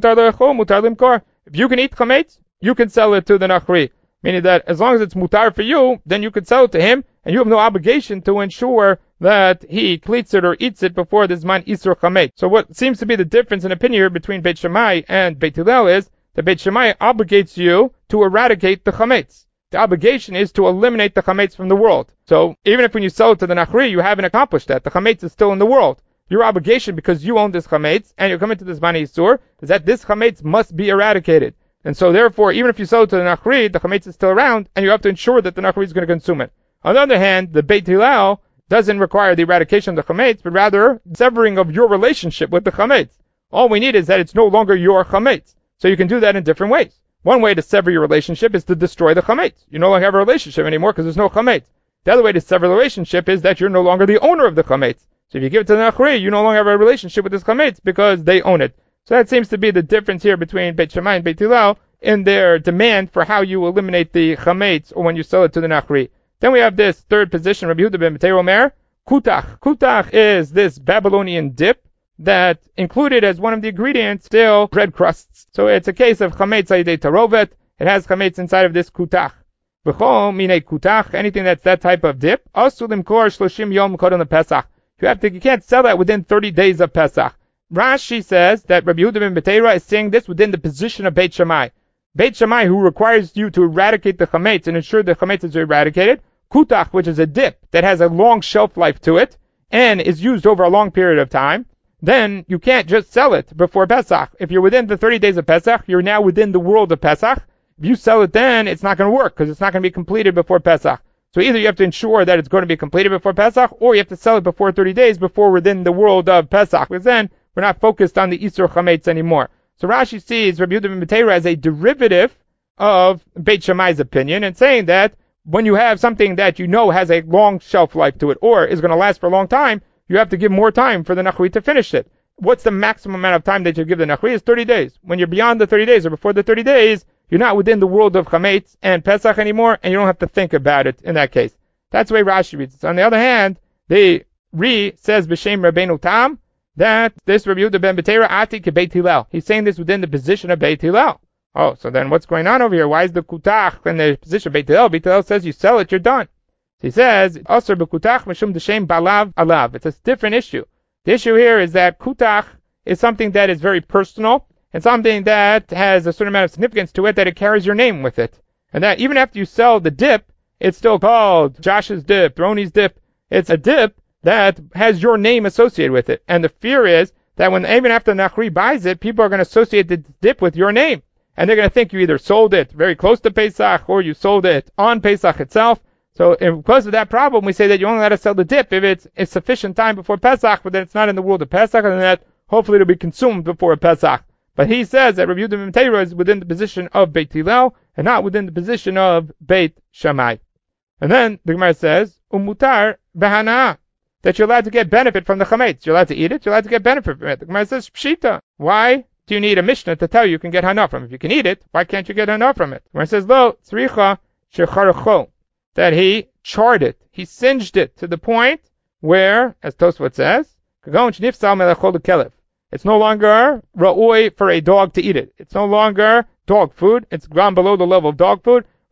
chametz, you can sell it to the nachri. Meaning that as long as it's mutar for you, then you can sell it to him, and you have no obligation to ensure that he cleats it or eats it before the zman isur chametz. So what seems to be the difference in opinion here between Beit Shammai and Beit Hillel is that Beit Shammai obligates you to eradicate the chametz. The obligation is to eliminate the chametz from the world. So even if when you sell it to the nachri, you haven't accomplished that. The chametz is still in the world. Your obligation, because you own this chametz and you're coming to this zman isur, is that this chametz must be eradicated. And so therefore, even if you sell it to the nachri, the chametz is still around, and you have to ensure that the nachri is going to consume it. On the other hand, the Beit Hillel doesn't require the eradication of the chametz, but rather severing of your relationship with the chametz. All we need is that it's no longer your chametz. So you can do that in different ways. One way to sever your relationship is to destroy the chametz. You no longer have a relationship anymore because there's no chametz. The other way to sever the relationship is that you're no longer the owner of the chametz. So if you give it to the nachri, you no longer have a relationship with this chametz because they own it. So that seems to be the difference here between Beit Shammai and Beit Hillel in their demand for how you eliminate the chametz or when you sell it to the nachri. Then we have this third position, Rabbi Yehuda ben Betei Omer, kutach. Kutach is this Babylonian dip that included as one of the ingredients still bread crusts. So it's a case of chametz ayidei tarovet. It has chametz inside of this kutach. V'chol minei kutach, anything that's that type of dip, asul limkor 30 yom kodem lePesach. You can't sell that within 30 days of Pesach. Rashi says that Rabbi Yehuda ben Beteira is saying this within the position of Beit Shammai. Beit Shammai, who requires you to eradicate the chametz and ensure the chametz is eradicated, kutach, which is a dip that has a long shelf life to it and is used over a long period of time, then you can't just sell it before Pesach. If you're within the 30 days of Pesach, you're now within the world of Pesach. If you sell it then, it's not going to work because it's not going to be completed before Pesach. So either you have to ensure that it's going to be completed before Pesach, or you have to sell it before 30 days before within the world of Pesach, because then we're not focused on the Isur Chametz anymore. So Rashi sees Rabbi Yehuda ben Beteira as a derivative of Beit Shammai's opinion, and saying that when you have something that you know has a long shelf life to it, or is going to last for a long time, you have to give more time for the Nachri to finish it. What's the maximum amount of time that you give the Nachri? Is 30 days. When you're beyond the 30 days, or before the 30 days, you're not within the world of Chametz and Pesach anymore, and you don't have to think about it in that case. That's the way Rashi reads it. So on the other hand, the says B'Shem Rabbeinu Tam that this Rabbi Yehuda ben Beteira ati ke Beit Hillel. He's saying this within the position of Beit Hillel. Oh, so then what's going on over here? Why is the kutach in the position of Beit Hillel? Beit Hillel says you sell it, you're done. So he says, Asr b'kutach mishum d'shem balav alav. It's a different issue. The issue here is that kutach is something that is very personal, and something that has a certain amount of significance to it, that it carries your name with it. And that even after you sell the dip, it's still called Josh's dip, Roni's dip. It's a dip that has your name associated with it. And the fear is that when even after Nachri buys it, people are going to associate the dip with your name. And they're going to think you either sold it very close to Pesach or you sold it on Pesach itself. So because of that problem, we say that you only let us sell the dip if it's sufficient time before Pesach, but then it's not in the world of Pesach, and that hopefully it'll be consumed before Pesach. But he says that Rabbi Yehuda ben Beteira is within the position of Beit Hillel and not within the position of Beit Shammai. And then the Gemara says, umutar behana, that you're allowed to get benefit from the chametz. You're allowed to eat it, you're allowed to get benefit from it. The Gemara says, pshita. Why do you need a Mishnah to tell you can get hana from it? If you can eat it, why can't you get hana from it? The Gemara says, lo, tzricha shecharacho, that he charred it, he singed it to the point where, as Tosfot says, kagon shnifsal melachol lekelev. It's no longer ra'oi for a dog to eat it. It's no longer dog food. It's gone below the level of dog food.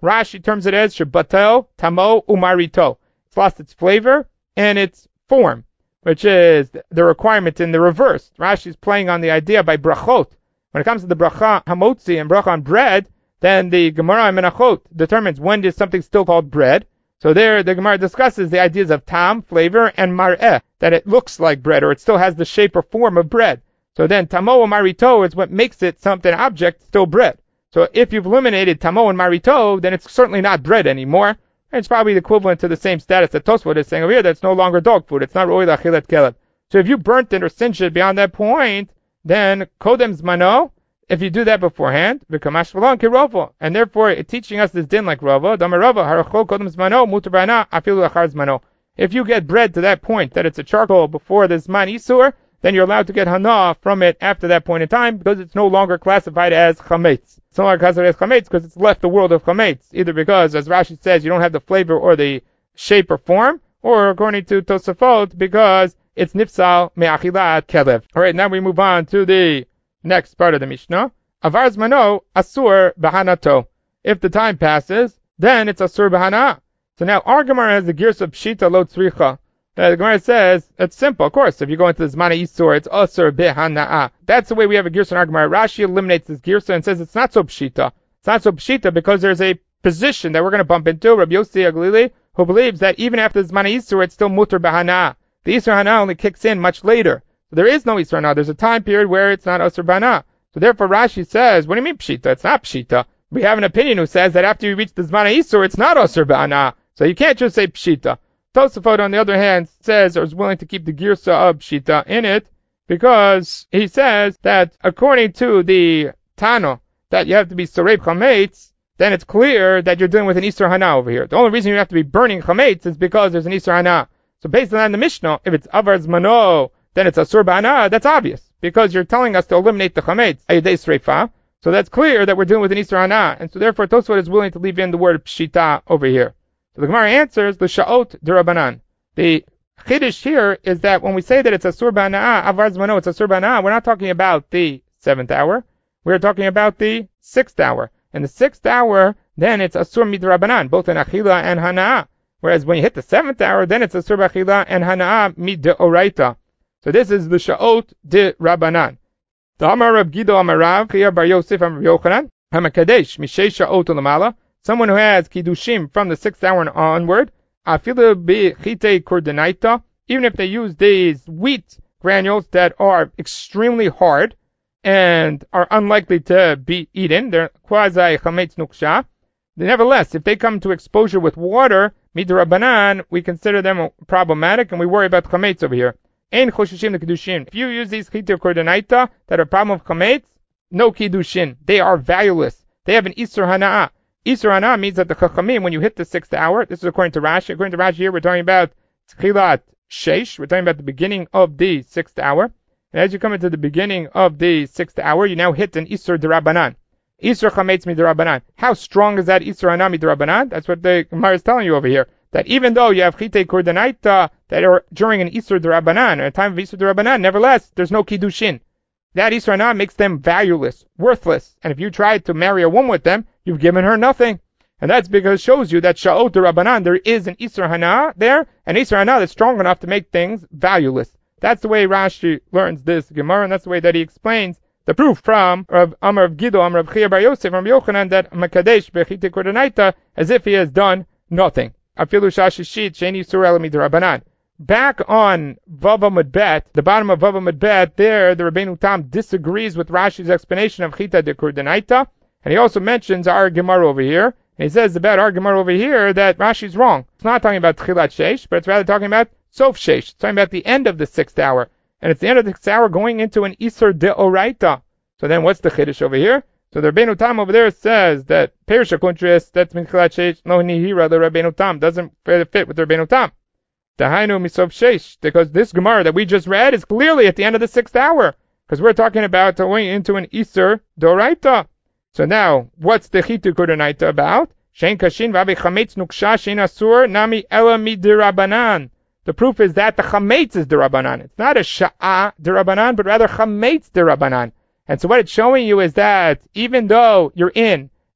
Rashi terms it as shebatel tamo umarito. It's lost its flavor and its form, which is the requirement in the reverse. Rashi is playing on the idea by brachot. When it comes to the bracha hamotzi and bracha on bread, then the Gemara in Menachot determines when is something still called bread. So there, the Gemara discusses the ideas of tam, flavor, and mar'eh, that it looks like bread, or it still has the shape or form of bread. So then, tamo and marito is what makes it something object, still bread. So if you've eliminated tamo and marito, then it's certainly not bread anymore. And it's probably the equivalent to the same status that Tosfot is saying over here, that it's no longer dog food. It's not roi l'achilat keleb. So if you burnt it or singed it beyond that point, then kodem zmano, if you do that beforehand, v'kamash v'lon kirovo, and therefore it's teaching us this din like Rava, damar Rava, harachol kodem zmano, mutar b'ana, afilu achar zmano. If you get bread to that point, that it's a charcoal before the zman isur, then you're allowed to get hana from it after that point in time, because it's no longer classified as chametz. It's no longer classified as chametz because it's left the world of chametz, either because, as Rashi says, you don't have the flavor or the shape or form, or according to Tosafot, because it's nifsal me'achilat kelev. Alright, now we move on to the next part of the Mishnah. Avar zmano asur bahanato. If the time passes, then it's asur bahana. So now our Gemara has the gears of pshita lo tzricha. The Gemara says it's simple. Of course, if you go into the zmana isur, it's asur bahana. That's the way we have a gears in our Gemara. Rashi eliminates this gears and says it's not so pshita. It's not so pshita because there's a position that we're going to bump into. Rabbi Yossi Aglili, who believes that even after the zmana isur, it's still mutar bahana. The isur hana only kicks in much later. So there is no Isra Hana. There's a time period where it's not Asur Bana. So therefore Rashi says, what do you mean Pshita? It's not Pshita. We have an opinion who says that after you reach the Zmana Isur, it's not Asur Bana. So you can't just say Pshita. Tosafot, on the other hand, says or is willing to keep the Girsa of Pshita in it because he says that according to the Tano, that you have to be Soreb Chametz, then it's clear that you're dealing with an Isra Hana over here. The only reason you have to be burning Chametz is because there's an Isra Hana. So based on the Mishnah, if it's Avar Zmano, then it's Asur Ba'ana. That's obvious, because you're telling us to eliminate the Chametz, Ayidei Sreifa. So that's clear that we're dealing with an Isra Hana, and so therefore Tosfot is willing to leave in the word Pshita over here. So the Gemara answers, the Sha'ot D'Rabanan. The Chiddush here is that when we say that it's Asur Ba'ana, Avar Zmano, it's Asur Ba'ana, we're not talking about the 7th hour, we're talking about the 6th hour. In the 6th hour, then it's Asur Midrabanan, both in Achila and Hana'ah. Whereas when you hit the 7th hour, then it's Asur B'Achila and Hana'ah Mid'oraita. So this is the Sha'ot de Rabbanan. The Amar Rab Gido Amar Rav Chia Bar Yosef Amar Yochanan Hamakadesh Mishei Sha'ot Ulamala. Someone who has Kiddushim from the 6th hour and onward, Afilu B'Chitei Kurdenaita, even if they use these wheat granules that are extremely hard and are unlikely to be eaten, they're quasi Chametz Nuksha. Nevertheless, if they come to exposure with water, Midrabanan, we consider them problematic and we worry about Chametz over here. Ein choshishim the Kiddushin. If you use these Chitei Kurdenaita that are a problem of Chametz, no Kiddushin. They are valueless. They have an Isur Hana'ah. Isur Hana'ah means that the Chachamim, when you hit the 6th hour, this is according to Rashi. According to Rashi here, we're talking about Tchilat Sheish. We're talking about the beginning of the 6th hour. And as you come into the beginning of the 6th hour, you now hit an Isur D'Rabbanan. Isur Chametz Midrabanan. How strong is that Isur Hana Midrabanan? That's what the Gemara is telling you over here. That even though you have Chitei Kurdenaita that are during an Isur D'Rabbanan, or a time of Isur D'Rabbanan, nevertheless, there's no Kiddushin. That Isur Hana makes them valueless, worthless. And if you try to marry a woman with them, you've given her nothing. And that's because it shows you that Sha'ot D'Rabbanan, there is an Isur Hana there, an Isur Hana that's strong enough to make things valueless. That's the way Rashi learns this Gemara, and that's the way that he explains the proof from Rav Amar of Gido, Amar of Chia Bar Yosef, from Yochanan, that Makadesh B'Chitei Kurdenaita, as if he has done nothing. Afilu Shashishit Sheni Surel Midrabanan. Back on Vava Mudbet, the bottom of Vava Mudbet, there the Rabbeinu Tam disagrees with Rashi's explanation of Chita de Kurdenaita, and he also mentions our Gemara over here. And he says about our Gemara over here that Rashi's wrong. It's not talking about Tchilat Sheish, but it's rather talking about Sof Sheish. It's talking about the end of the 6th hour. And it's the end of the 6th hour going into an Isur De'oraita. So then what's the Chiddush over here? So the Rabbeinu Tam over there says that Perisha Kuntris, that's min Tchilat Sheish, no Nihira, the Rabbeinu Tam, doesn't fit with the Rabbeinu Tam. Dahainu Misof Sheish, because this Gemara that we just read is clearly at the end of the 6th hour. Because we're talking about going into an Isur De'oraita. So now, what's the Chitei Kurdenaita about? Shein Kashin Vabe Chametz Nuksha Shein Asur Nami Ela Midirabanan. The proof is that the Chametz is D'Rabbanan. It's not a Sha'ah D'Rabbanan, but rather Chametz D'Rabbanan. And so what it's showing you is that even though you're in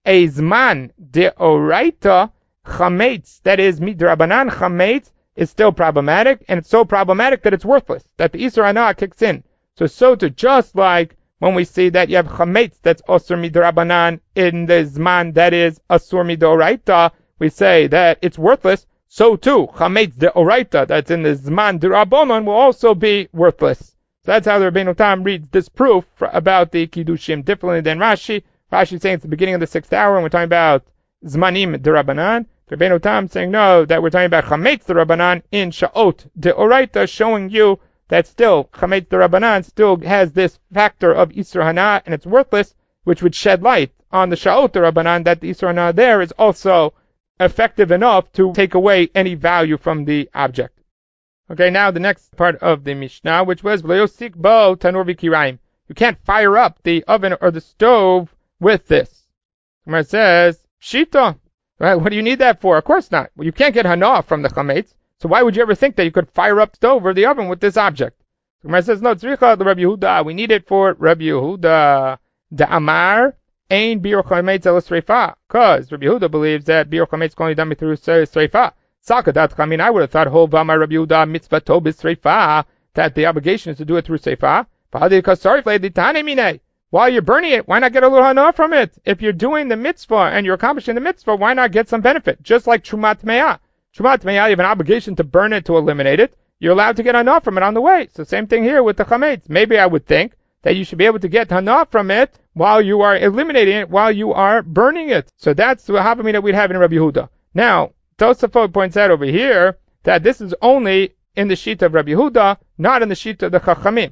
a zman deoraita chametz, that is midrabanan chametz, is still problematic, and it's so problematic that it's worthless, that the Isur Hana kicks in. So to just like when we see that you have chametz that's osur midrabanan in the zman that is asur midoraita, we say that it's worthless. So too, chametz deoraita that's in the zman derabanan will also be worthless. So that's how the Rabbeinu Tam reads this proof about the kiddushim differently than Rashi. Rashi is saying it's the beginning of the 6th hour, and we're talking about zmanim derabanan. Rabbeinu Tam saying no, that we're talking about chametz derabanan in sha'ot deoraita, showing you that still chametz derabanan still has this factor of Isur Hana, and it's worthless, which would shed light on the sha'ot derabanan that the Isur Hana there is also effective enough to take away any value from the object. Okay, now the next part of the Mishnah, which was v'lo bo tanur v'kirayim. You can't fire up the oven or the stove with this. Gemara says shita. Right? What do you need that for? Of course not. Well, you can't get hana from the chametz. So why would you ever think that you could fire up the stove or the oven with this object? Gemara says no. Tzricha the Rabbi Yehuda. We need it for Rabbi Yehuda. The Amar ain biur chametz el sreifa. Because Rabbi Yehuda believes that biur chametz can only done through sreifa. I mean, I would have thought Hova my Rabbi Yehuda mitzvah tobis sreifa, that the obligation is to do it through sreifa. While you're burning it, why not get a little hana from it? If you're doing the mitzvah and you're accomplishing the mitzvah, why not get some benefit? Just like Trumat Me'ah. Trumat Me'ah, you have an obligation to burn it, to eliminate it. You're allowed to get hana from it on the way. So same thing here with the chametz. Maybe I would think that you should be able to get hana from it while you are eliminating it, while you are burning it. So that's the havamina that we'd have in Rabbi Yehuda. Now, Tosafot points out over here that this is only in the sheet of Rabbi Yehuda, not in the sheet of the Chachamim.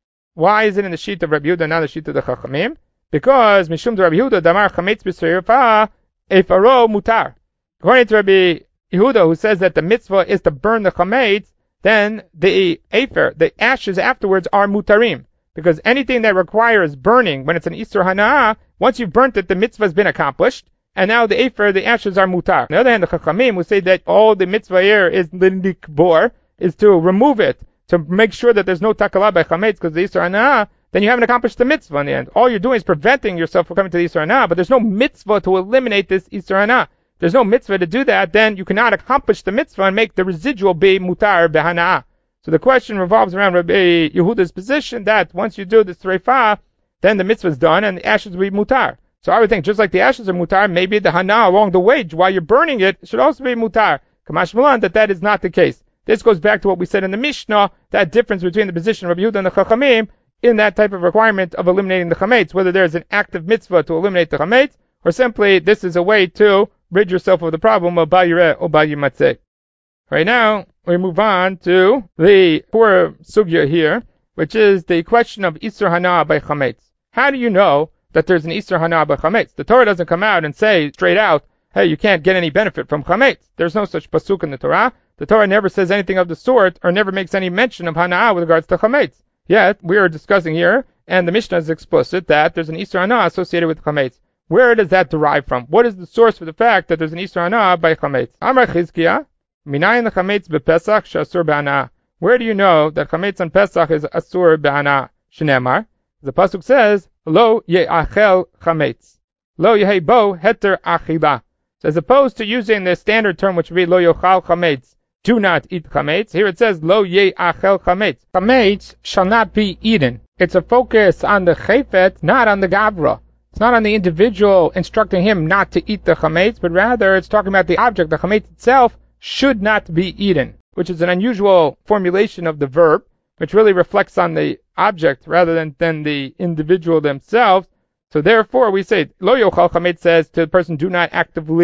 Why is it in the sheet of Rabbi Yehuda, not the sheet of the Chachamim? Because Mishum Rabbi Yehuda damar chametz b'sreifa efaro mutar. According to Rabbi Yehuda, who says that the mitzvah is to burn the chametz, then the efer, the ashes afterwards, are mutarim. Because anything that requires burning, when it's an Isur Hana, once you've burnt it, the mitzvah has been accomplished. And now the efer, the ashes are mutar. On the other hand, the Chachamim will say that all the mitzvah here is l'nikbor, is to remove it, to make sure that there's no takalah by chametz, because the Isur Hana, then you haven't accomplished the mitzvah in the end. All you're doing is preventing yourself from coming to the Isur Hana, but there's no mitzvah to eliminate this Isur Hana. There's no mitzvah to do that, then you cannot accomplish the mitzvah and make the residual be mutar behana. So the question revolves around Rabbi Yehuda's position that once you do the sreifa, then the mitzvah is done and the ashes will be mutar. So I would think just like the ashes are mutar, maybe the hana along the way while you're burning it should also be mutar. Kamash Malan, that is not the case. This goes back to what we said in the Mishnah, that difference between the position of Rabbi Yehuda and the Chachamim in that type of requirement of eliminating the chametz, whether there's an active mitzvah to eliminate the chametz, or simply this is a way to rid yourself of the problem of bal yireh or bal yimatzeh. Right now, we move on to the core sugya here, which is the question of Isur Hana by chametz. How do you know that there's an Isur Hana by chametz? The Torah doesn't come out and say straight out, hey, you can't get any benefit from chametz. There's no such pasuk in the Torah. The Torah never says anything of the sort, or never makes any mention of Hana with regards to chametz. Yet, we are discussing here, and the Mishnah is explicit, that there's an Isur Hana associated with chametz. Where does that derive from? What is the source for the fact that there's an Isur Hana by chametz? Amar Chizkiah, minayin chametz bepesach she'asur be'ana. Where do you know that chametz on Pesach is asur be'ana? Shneimar. The pasuk says, Lo ye'achel chametz. Lo ye'hei bo heter achila. So as opposed to using the standard term which would be lo yochal chametz, do not eat chametz, here it says lo ye'achel chametz. Chametz shall not be eaten. It's a focus on the chayfet, not on the gavra. It's not on the individual instructing him not to eat the chametz, but rather it's talking about the object. The chametz itself should not be eaten, which is an unusual formulation of the verb, which really reflects on the object rather than the individual themselves. So therefore we say, Lo yochal chametz says to the person, do not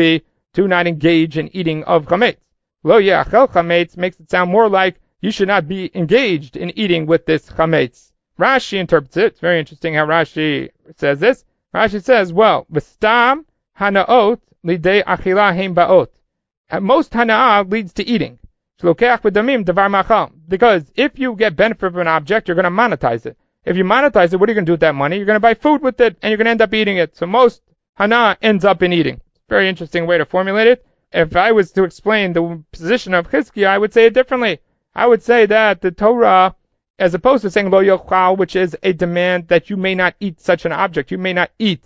engage in eating of chametz. Lo ye'achel chametz makes it sound more like you should not be engaged in eating with this chametz. Rashi interprets it. It's very interesting how Rashi says this. Rashi says, well, v'stam hanaot lidei achila heim ba'ot. Most hana'ah leads to eating. Because if you get benefit from an object, you're going to monetize it. If you monetize it, what are you going to do with that money? You're going to buy food with it, and you're going to end up eating it. So most hana ends up in eating. Very interesting way to formulate it. If I was to explain the position of Chizkiah, I would say it differently. I would say that the Torah, as opposed to saying lo yochal, which is a demand that you may not eat such an object, you may not eat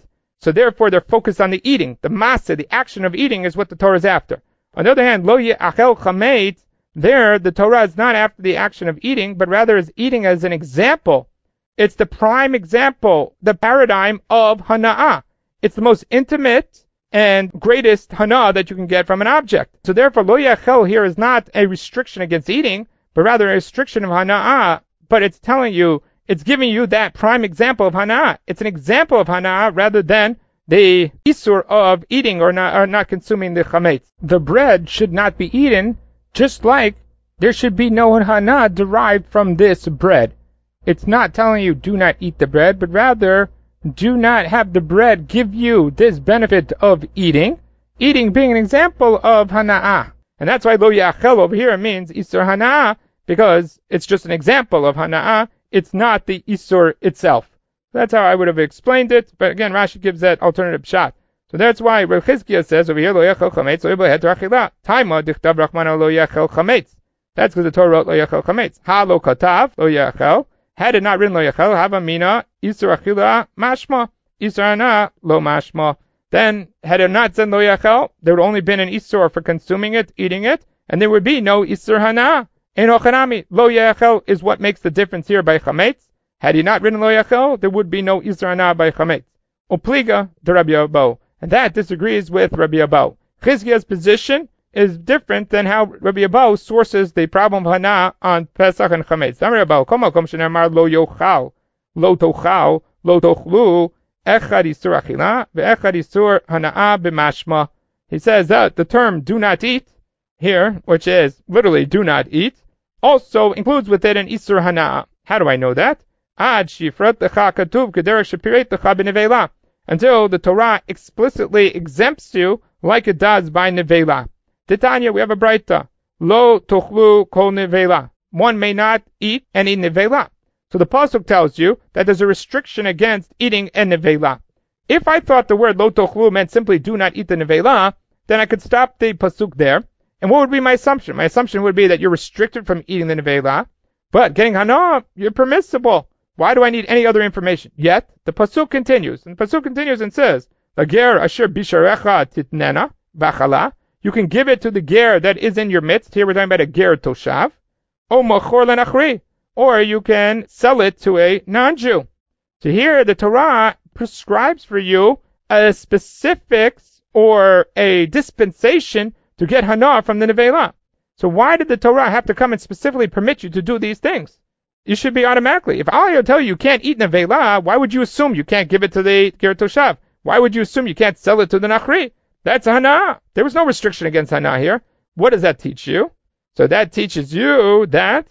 So therefore, they're focused on the eating. The masa, the action of eating, is what the Torah is after. On the other hand, lo ye'achel chametz, there, the Torah is not after the action of eating, but rather is eating as an example. It's the prime example, the paradigm of hana'ah. It's the most intimate and greatest hana'ah that you can get from an object. So therefore, lo ye'achel here is not a restriction against eating, but rather a restriction of hana'ah, but it's telling you, it's giving you that prime example of hana'ah. It's an example of hana'ah rather than the isur of eating or not consuming the chametz. The bread should not be eaten, just like there should be no hana'ah derived from this bread. It's not telling you do not eat the bread, but rather do not have the bread give you this benefit of eating, eating being an example of hana'ah. And that's why lo ya'achel over here means isur hana'ah, because it's just an example of hana'ah. It's not the isur itself. That's how I would have explained it, but again, Rashi gives that alternative shot. So that's why Rav Chizkiah says over here, lo yachel chametz, lo yibel heter achila. Taima dichtav rachmana lo yachel chametz. That's because the Torah wrote lo yachel chametz. Ha lo katav, lo yachel. Had it not written lo yachel, hava mina, isur achila mashma, isur hana lo mashma. Then, had it not said lo yachel, there would only been an isur for consuming it, eating it, and there would be no isur hana. En ochanami, lo yachel is what makes the difference here by chametz. Had he not written lo yachel, there would be no isur hana by chametz. Upliga de Rabbi Abba, and that disagrees with Rabbi Abba. Chizkiah's position is different than how Rabbi Abba sources the problem of hana on Pesach and chametz. Rabbi Abba, kol makom shenemar lo yochal, lo tochal, lo tochlu, echad isur achila, ve'echad isur hana'ah b'mashma. He says that the term do not eat here, which is literally do not eat, also includes with it an isur hana'ah. How do I know that? Ad shifrat lecha katuv kederech shepiret lecha b'nevela. Until the Torah explicitly exempts you like it does by nevela. Titania, we have a braita. Lo tochlu kol nevela. One may not eat any nevela. So the pasuk tells you that there's a restriction against eating a nevela. If I thought the word lo tochlu meant simply do not eat the nevela, then I could stop the pasuk there. And what would be my assumption? My assumption would be that you're restricted from eating the nevela, but getting hana, you're permissible. Why do I need any other information? Yet, the pasuk continues, and the pasuk continues and says, Lager asher bisharecha titnena v'achala. You can give it to the ger that is in your midst. Here we're talking about a ger toshav. O machor lenachri. Or you can sell it to a non-Jew. So here the Torah prescribes for you a specifics or a dispensation to get hana from the nevela. So why did the Torah have to come and specifically permit you to do these things? You should be automatically. If I tell you you can't eat nevela, why would you assume you can't give it to the ger toshav? Why would you assume you can't sell it to the nachri? That's hana. There was no restriction against hana here. What does that teach you? So that teaches you that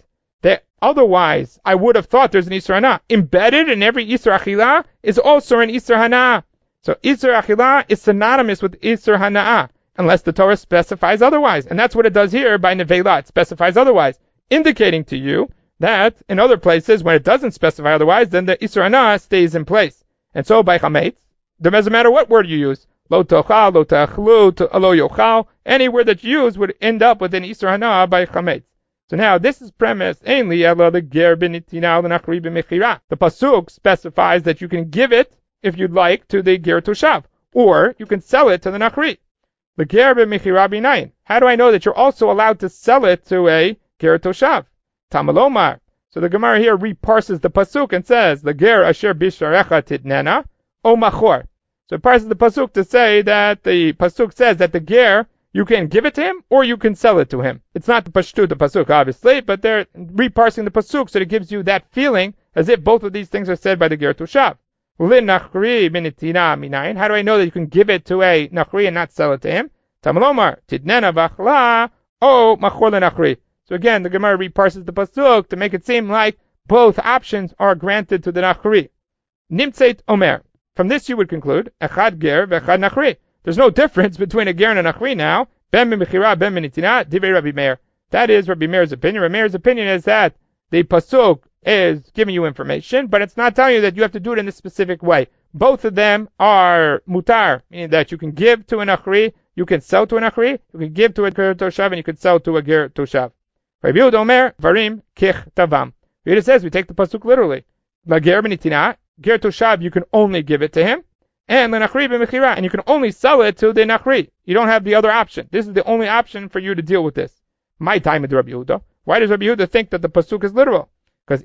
otherwise I would have thought there's an isur hana. Embedded in every isur achila is also an isur hana. So isur achila is synonymous with isur hana, unless the Torah specifies otherwise. And that's what it does here by nevela. It specifies otherwise, indicating to you that in other places, when it doesn't specify otherwise, then the isur hana stays in place. And so by chametz, there doesn't matter what word you use, lo tochal, lo tachlu, lo yochal, any word that you use would end up with an isur hana by chametz. So now this is premised ainly ela the ger b'nitina l'nachri b'mechira. The pasuk specifies that you can give it, if you'd like, to the ger toshav, or you can sell it to the nachri. The ger b'mechira b'nayin. How do I know that you're also allowed to sell it to a ger toshav? Tamalomar. So the Gemara here reparses the pasuk and says, the ger asher bisharecha titnena o machor. So it parses the pasuk to say that the pasuk says that the ger, you can give it to him or you can sell it to him. It's not the pashtu, the pasuk, obviously, but they're reparsing the pasuk so it gives you that feeling as if both of these things are said by the ger toshav. L'nachri b'nitina minayin. How do I know that you can give it to a nachri and not sell it to him? Tamalomar titnena v'achla o machor l'nachri. So again, the Gemara reparses the pasuk to make it seem like both options are granted to the nachri. Nimtzeit omer. From this you would conclude, echad ger v'echad nachri. There's no difference between a ger and a nachri now. Ben b'mechira, ben b'nitina, divrei Rabbi Meir. That is Rabbi Meir's opinion. Rabbi Meir's opinion is that the pasuk is giving you information, but it's not telling you that you have to do it in a specific way. Both of them are mutar, meaning that you can give to a nachri, you can sell to a nachri, you can give to a ger toshav, and you can sell to a ger toshav. Rabbi Yehuda Omer, varim kich tavam. It says we take the pasuk literally. La ger b'nitina, ger toshav, you can only give it to him. and lenachri b'mechira, and you can only sell it to the nachri. You don't have the other option. This is the only option for you to deal with this. My time with Rabbi Yehuda. Why does Rabbi Yehuda think that the pasuk is literal? Because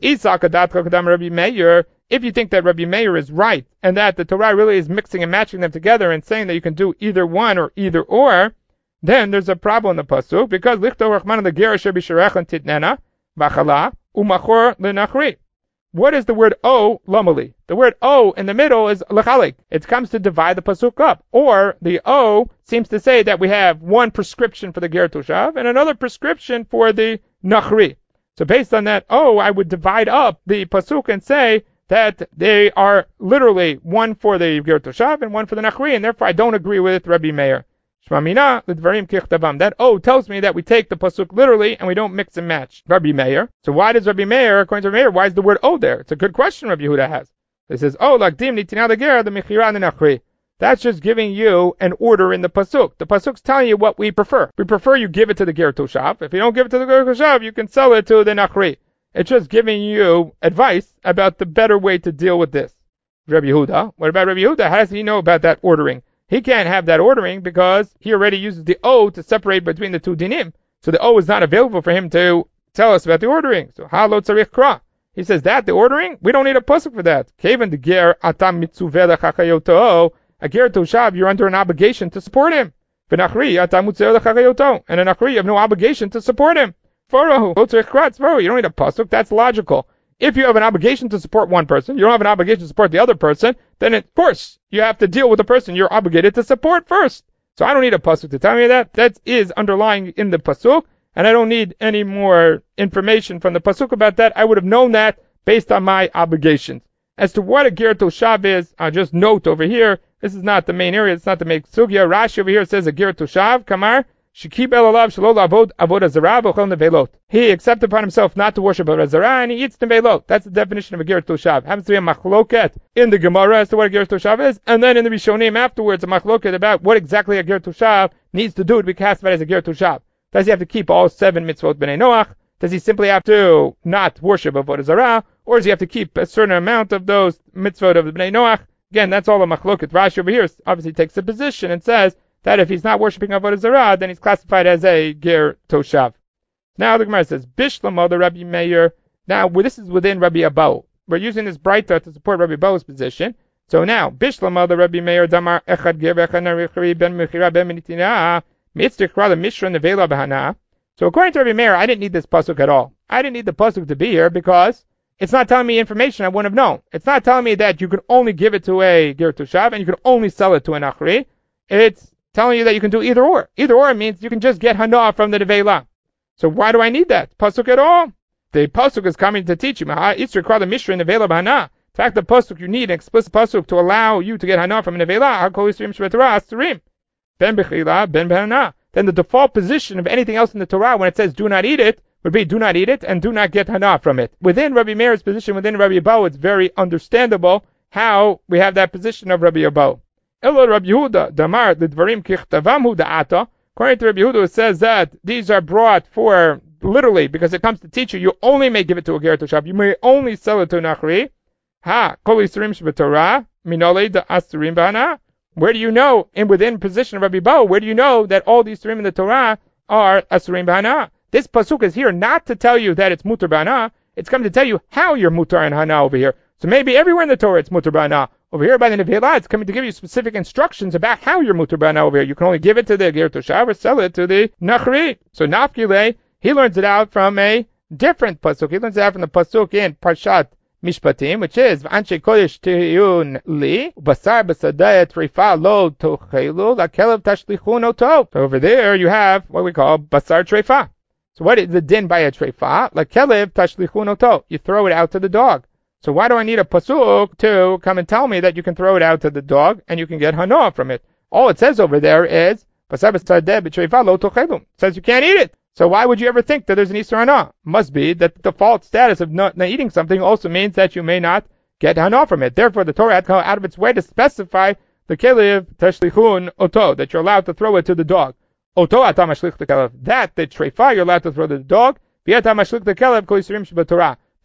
Rabbi Meir, if you think that Rabbi Meir is right, and that the Torah really is mixing and matching them together and saying that you can do either one or either or, then there's a problem in the pasuk, because lichto rachman the ger asher b'sharechan titnena b'chala umachor lenachri. What is the word o lamali? The word o in the middle is lechalik. It comes to divide the pasuk up. Or the o seems to say that we have one prescription for the ger toshav and another prescription for the nachri. So based on that o, I would divide up the pasuk and say that they are literally one for the ger toshav and one for the nachri, and therefore I don't agree with Rabbi Meir. Shmamina l'dvarim kichtavam. That o tells me that we take the pasuk literally and we don't mix and match. Rabbi Meir. So why does Rabbi Meir, according to Rabbi Meir, why is the word o there? It's a good question Rabbi Yehuda has. He says, oh, lakdim nitina l'ger the mechira and the nachri. That's just giving you an order in the pasuk. The pasuk's telling you what we prefer. We prefer you give it to the ger toshav. If you don't give it to the ger toshav, you can sell it to the nachri. It's just giving you advice about the better way to deal with this. Rabbi Yehuda. What about Rabbi Yehuda? How does he know about that ordering? He can't have that ordering because he already uses the O to separate between the two dinim. So the O is not available for him to tell us about the ordering. So halo tzarich kra. He says that the ordering, we don't need a pasuk for that. Kevan the ger atam mitzuveh lechachayoto. A ger toshav, you're under an obligation to support him. V'nachri atam mitzuveh lechachayoto. And a nachri, you have no obligation to support him. Farahu lo tzarich kra tzvaru. You don't need a pasuk. That's logical. If you have an obligation to support one person, you don't have an obligation to support the other person, then of course you have to deal with the person you're obligated to support first. So I don't need a pasuk to tell me that. That is underlying in the pasuk, and I don't need any more information from the pasuk about that. I would have known that based on my obligations. As to what a ger toshav is, I'll just note over here, this is not the main area, it's not the main sugya. Rashi over here says a ger toshav, kamar, shekib el alav shelo lavod avodah zarah v'chol nevelot. He accepted upon himself not to worship avodah zarah, and he eats nevelot. That's the definition of a ger toshav. Happens to be a machloket in the Gemara as to what a ger toshav is, and then in the Rishonim afterwards a machloket about what exactly a ger toshav needs to do to be classified as a ger toshav. Does he have to keep all 7 mitzvot b'nei Noach? Does he simply have to not worship avodah zarah, or does he have to keep a certain amount of those mitzvot of the b'nei Noach? Again, that's all a machloket. Rashi over here obviously takes a position and says that if he's not worshiping avodah zarah, then he's classified as a ger toshav. Now the Gemara says, Bishlama, the Rabbi Meir. Now this is within Rabbi Abau. We're using this breita to support Rabbi Abau's position. So now, Bishlama, the Rabbi Meir, Damar Echad Ger Echad Narichri Ben Mechira Ben Menitina Mitzdichra the Mishra Nevela Bahana. So according to Rabbi Meir, I didn't need this pasuk at all. I didn't need the pasuk to be here because it's not telling me information I wouldn't have known. It's not telling me that you can only give it to a ger toshav and you can only sell it to an achri. It's telling you that you can do either or. Either or means you can just get hana from the nevela. So why do I need that pasuk at all? The pasuk is coming to teach you. Itzrikra the Mishra nevela bahana. In fact, the pasuk you need an explicit pasuk to allow you to get hana from a nevela. Hakol yisrim shvetara asurim ben bechila ben behana. Then the default position of anything else in the Torah when it says do not eat it would be do not eat it and do not get hana from it. Within Rabbi Meir's position, within Rabbi Abau, it's very understandable how we have that position of Rabbi Abau. Elo Rabbi Yehuda damar l'dvarim kichtavam hu da'ata. According to Rabbi Yehuda, it says that these are brought for literally because it comes to teach you only may give it to a ger toshav. You may only sell it to an achri. Ha kol yisurim sheb'Torah minolei da'asurim b'hana. Where do you know, and within position of Rabbi Abau, where do you know that all these surim in the Torah are asurim b'hana? This pasuk is here not to tell you that it's mutar b'hana. It's coming to tell you how you're mutar and hana over here. So maybe everywhere in the Torah it's mutar b'hana. Over here by the Nevi'elah, it's coming to give you specific instructions about how you're mutar b'hana over here. You can only give it to the ger toshav or sell it to the nachri. So Nafkile, he learns it out from a different pasuk. He learns it out from the pasuk in Parshat Mishpatim, which is V'anshe kodesh tiyun li basar b'sadeh treifa lo tochelu lakelev tashlichun oto. Over there you have what we call basar treifa. So what is the din by a treifa? Lakelev tashlichun oto. You throw it out to the dog. So why do I need a pasuk to come and tell me that you can throw it out to the dog and you can get hana from it? All it says over there is basar b'sadeh treifa lo tochelu. It says you can't eat it. So why would you ever think that there's an Isur Hana? Must be that the default status of not eating something also means that you may not get Hana from it. Therefore, the Torah had to go out of its way to specify the Kelev Tashlichun Oto, that you're allowed to throw it to the dog. Oto Ata Mashlich the Kelev. That, the Treifa, you're allowed to throw to the dog. V'yata Mashlich the Kelev Kol Yisurim Sheba Torah.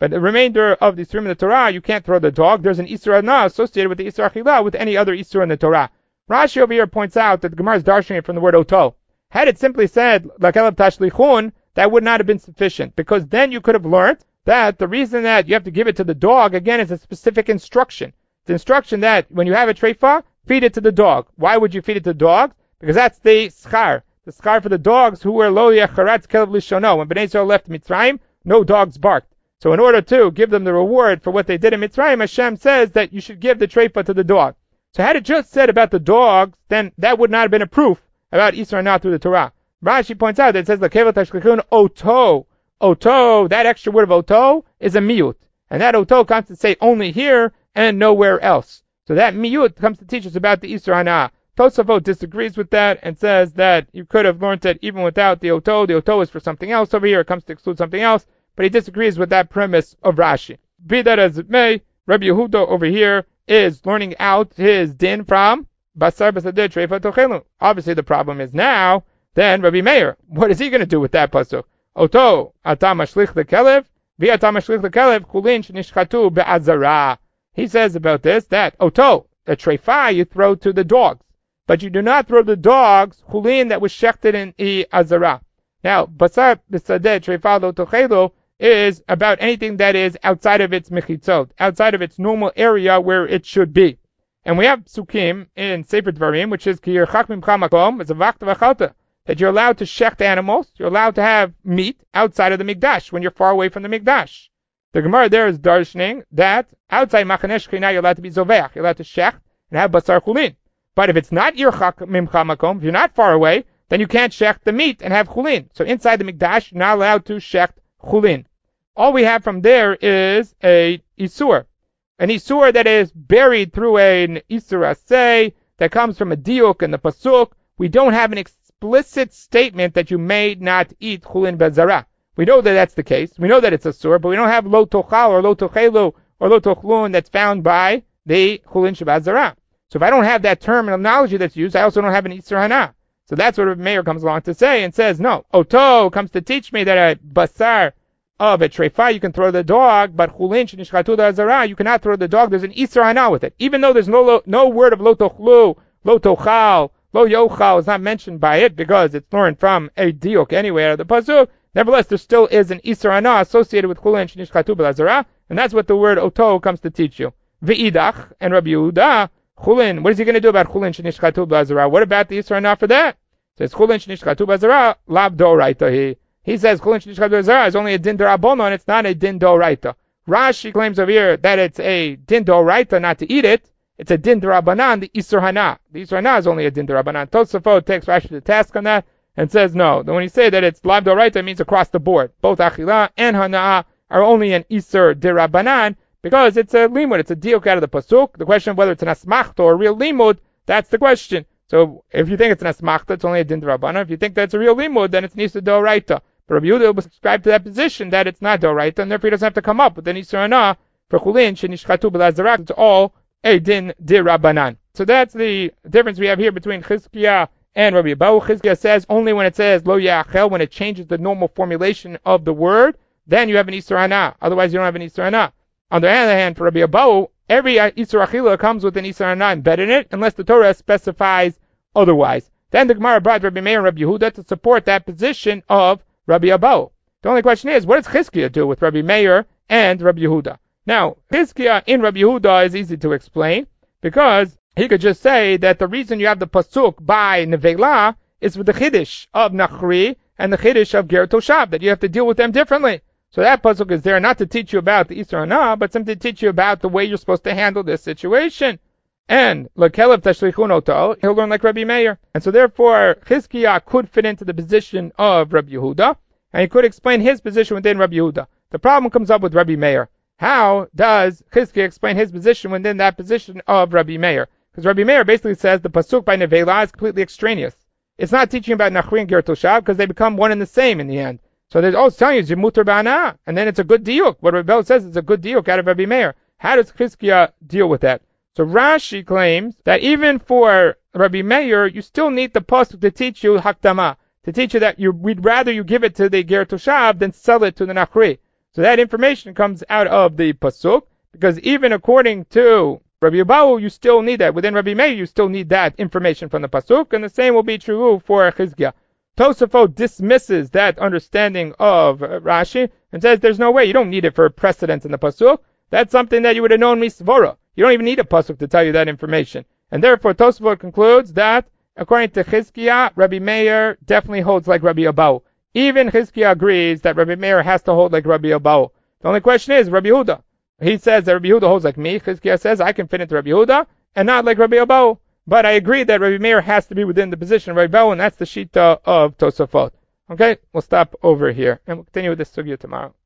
But the remainder of the Isurim in the Torah, you can't throw the dog. There's an Isur Hana associated with the Isur Achila with any other Isur in the Torah. Rashi over here points out that the Gemara is darshaning it from the word oto. Had it simply said, Lakelev Tashlichun, that would not have been sufficient, because then you could have learned that the reason that you have to give it to the dog, again, is a specific instruction. It's an instruction that when you have a treifa, feed it to the dog. Why would you feed it to the dog? Because that's the schar. The schar for the dogs who were lo yacharatz kelev lishono. When Bnei Yisrael left Mitzrayim, no dogs barked. So in order to give them the reward for what they did in Mitzrayim, Hashem says that you should give the treifa to the dog. So had it just said about the dogs, then that would not have been a proof about Isra Hana through the Torah. Rashi points out that it says Lakevel Tashlichun Oto. Oto, that extra word of Oto is a miyut. And that Oto comes to say only here and nowhere else. So that miyut comes to teach us about the Isra Hana. Tosafot disagrees with that and says that you could have learned it even without the Oto. The Oto is for something else over here. It comes to exclude something else. But he disagrees with that premise of Rashi. Be that as it may, Rabbi Yehuda over here is learning out his din from Basar Basadeh Treifa Tochelu. Obviously the problem is now, then Rabbi Meir, what is he going to do with that pasuk? Oto, ata mashlich lekelev, v'ata mashlich lekelev, chulin shenishchatu be'azara. He says about this that Oto, the treifa you throw to the dogs, but you do not throw the dogs chulin that was shechted in azara. Now, Basar Basadeh Treifa lo Tochelu is about anything that is outside of its mechitzot, outside of its normal area where it should be. And we have psukim in Sefer Dvarim, which is ki yirchak mimcha makom, it's a vachta v'chalta, that you're allowed to shecht animals, you're allowed to have meat outside of the mikdash when you're far away from the mikdash. The Gemara there is darshaning that outside machaneh shechina you're allowed to be zoveach, you're allowed to shecht and have basar chulin. But if it's not yirchak mimcha makom, if you're not far away, then you can't shecht the meat and have chulin. So inside the mikdash, you're not allowed to shecht chulin. All we have from there is a isur. An isur that is buried through an isur aseh that comes from a diuk in the pasuk. We don't have an explicit statement that you may not eat chulin bezara. We know that that's the case. We know that it's asur, but we don't have lo tochal or lo tochelu or lo tochlun that's found by the chulin shebazara. So if I don't have that terminology that's used, I also don't have an isur hana. So that's what Meir comes along to say and says, no, oto comes to teach me that a basar of a treifa you can throw the dog, but chulin shenishchatu be'azara you cannot throw the dog. There's an isur hana with it, even though there's no word of lo tochlu, lo tochal, lo yochal is not mentioned by it because it's learned from a diuk anyway out of the pasuk. Nevertheless, there still is an isur hana associated with chulin shenishchatu be'azara, and that's what the word oto comes to teach you. Ve'idach and Rabbi Yehuda, chulin, what is he going to do about chulin shenishchatu be'azara? What about the isur hana for that? It says chulin shenishchatu be'azara lav doraita. He says chulin shenishchatu be'azara is only a din d'Rabbanan, and it's not a din d'oraita. Rashi claims over here that it's a din d'oraita not to eat it. It's a din d'Rabbanan, the isur hana. The isur hana is only a din d'Rabbanan. Tosafot takes Rashi to task on that and says no. When you say that it's lav d'oraita, it means across the board. Both achila and hana are only an isur d'Rabbanan because it's a limud. It's a diuk out of the pasuk. The question of whether it's an asmachta or a real limud, that's the question. So if you think it's an asmachta, it's only a din d'Rabbanan. If you think that's a real limud, then it's an isur d'oraita. But Rabbi Yehuda will subscribe to that position that it's not d'oraita, and therefore he doesn't have to come up with an isur hana for chulin shenishchatu be'azara. It's all a din d'Rabbanan. So that's the difference we have here between Chizkiah and Rabbi Abahu. Chizkiah says only when it says lo ya'achel, when it changes the normal formulation of the word, then you have an isur hana. Otherwise you don't have an isur hana. On the other hand, for Rabbi Abahu, every isur achila comes with an isur hana embedded in it, unless the Torah specifies otherwise. Then the Gemara brought Rabbi Meir and Rabbi Yehuda to support that position of Rabbi Abahu. The only question is, what does Chizkiah do with Rabbi Meir and Rabbi Yehuda? Now, Chizkiah in Rabbi Yehuda is easy to explain, because he could just say that the reason you have the pasuk by Nevela is for the Chiddush of Nachri and the Chiddush of Ger Toshab, that you have to deal with them differently. So that pasuk is there not to teach you about the isur hana, but simply to teach you about the way you're supposed to handle this situation. And Lekelev Tashlichun Oto, he'll learn like Rabbi Meir. And so therefore, Chizkiah could fit into the position of Rabbi Yehuda, and he could explain his position within Rabbi Yehuda. The problem comes up with Rabbi Meir. How does Chizkiah explain his position within that position of Rabbi Meir? Because Rabbi Meir basically says the pasuk by Nevela is completely extraneous. It's not teaching about Nachri and Ger Toshab, because they become one and the same in the end. So it's telling you Zimutar ba'ana, and then it's a good diuk. What Rabbi Bel says is a good diuk out of Rabbi Meir. How does Chizkiah deal with that? So Rashi claims that even for Rabbi Meir, you still need the pasuk to teach you hakdama, to teach you that we'd rather you give it to the Ger Toshab than sell it to the Nachri. So that information comes out of the pasuk, because even according to Rabbi Abahu, you still need that. Within Rabbi Meir, you still need that information from the pasuk, and the same will be true for Chizkiah. Tosafot dismisses that understanding of Rashi and says there's no way, you don't need it for precedence in the pasuk. That's something that you would have known misvora. You don't even need a pasuk to tell you that information. And therefore, Tosafot concludes that according to Chizkiah, Rabbi Meir definitely holds like Rabbi Abahu. Even Chizkiah agrees that Rabbi Meir has to hold like Rabbi Abahu. The only question is Rabbi Yehuda. He says that Rabbi Yehuda holds like me. Chizkiah says I can fit into Rabbi Yehuda and not like Rabbi Abahu. But I agree that Rabbi Meir has to be within the position of Rabbi Abahu, and that's the shita of Tosafot. Okay, we'll stop over here and we'll continue with this sugya tomorrow.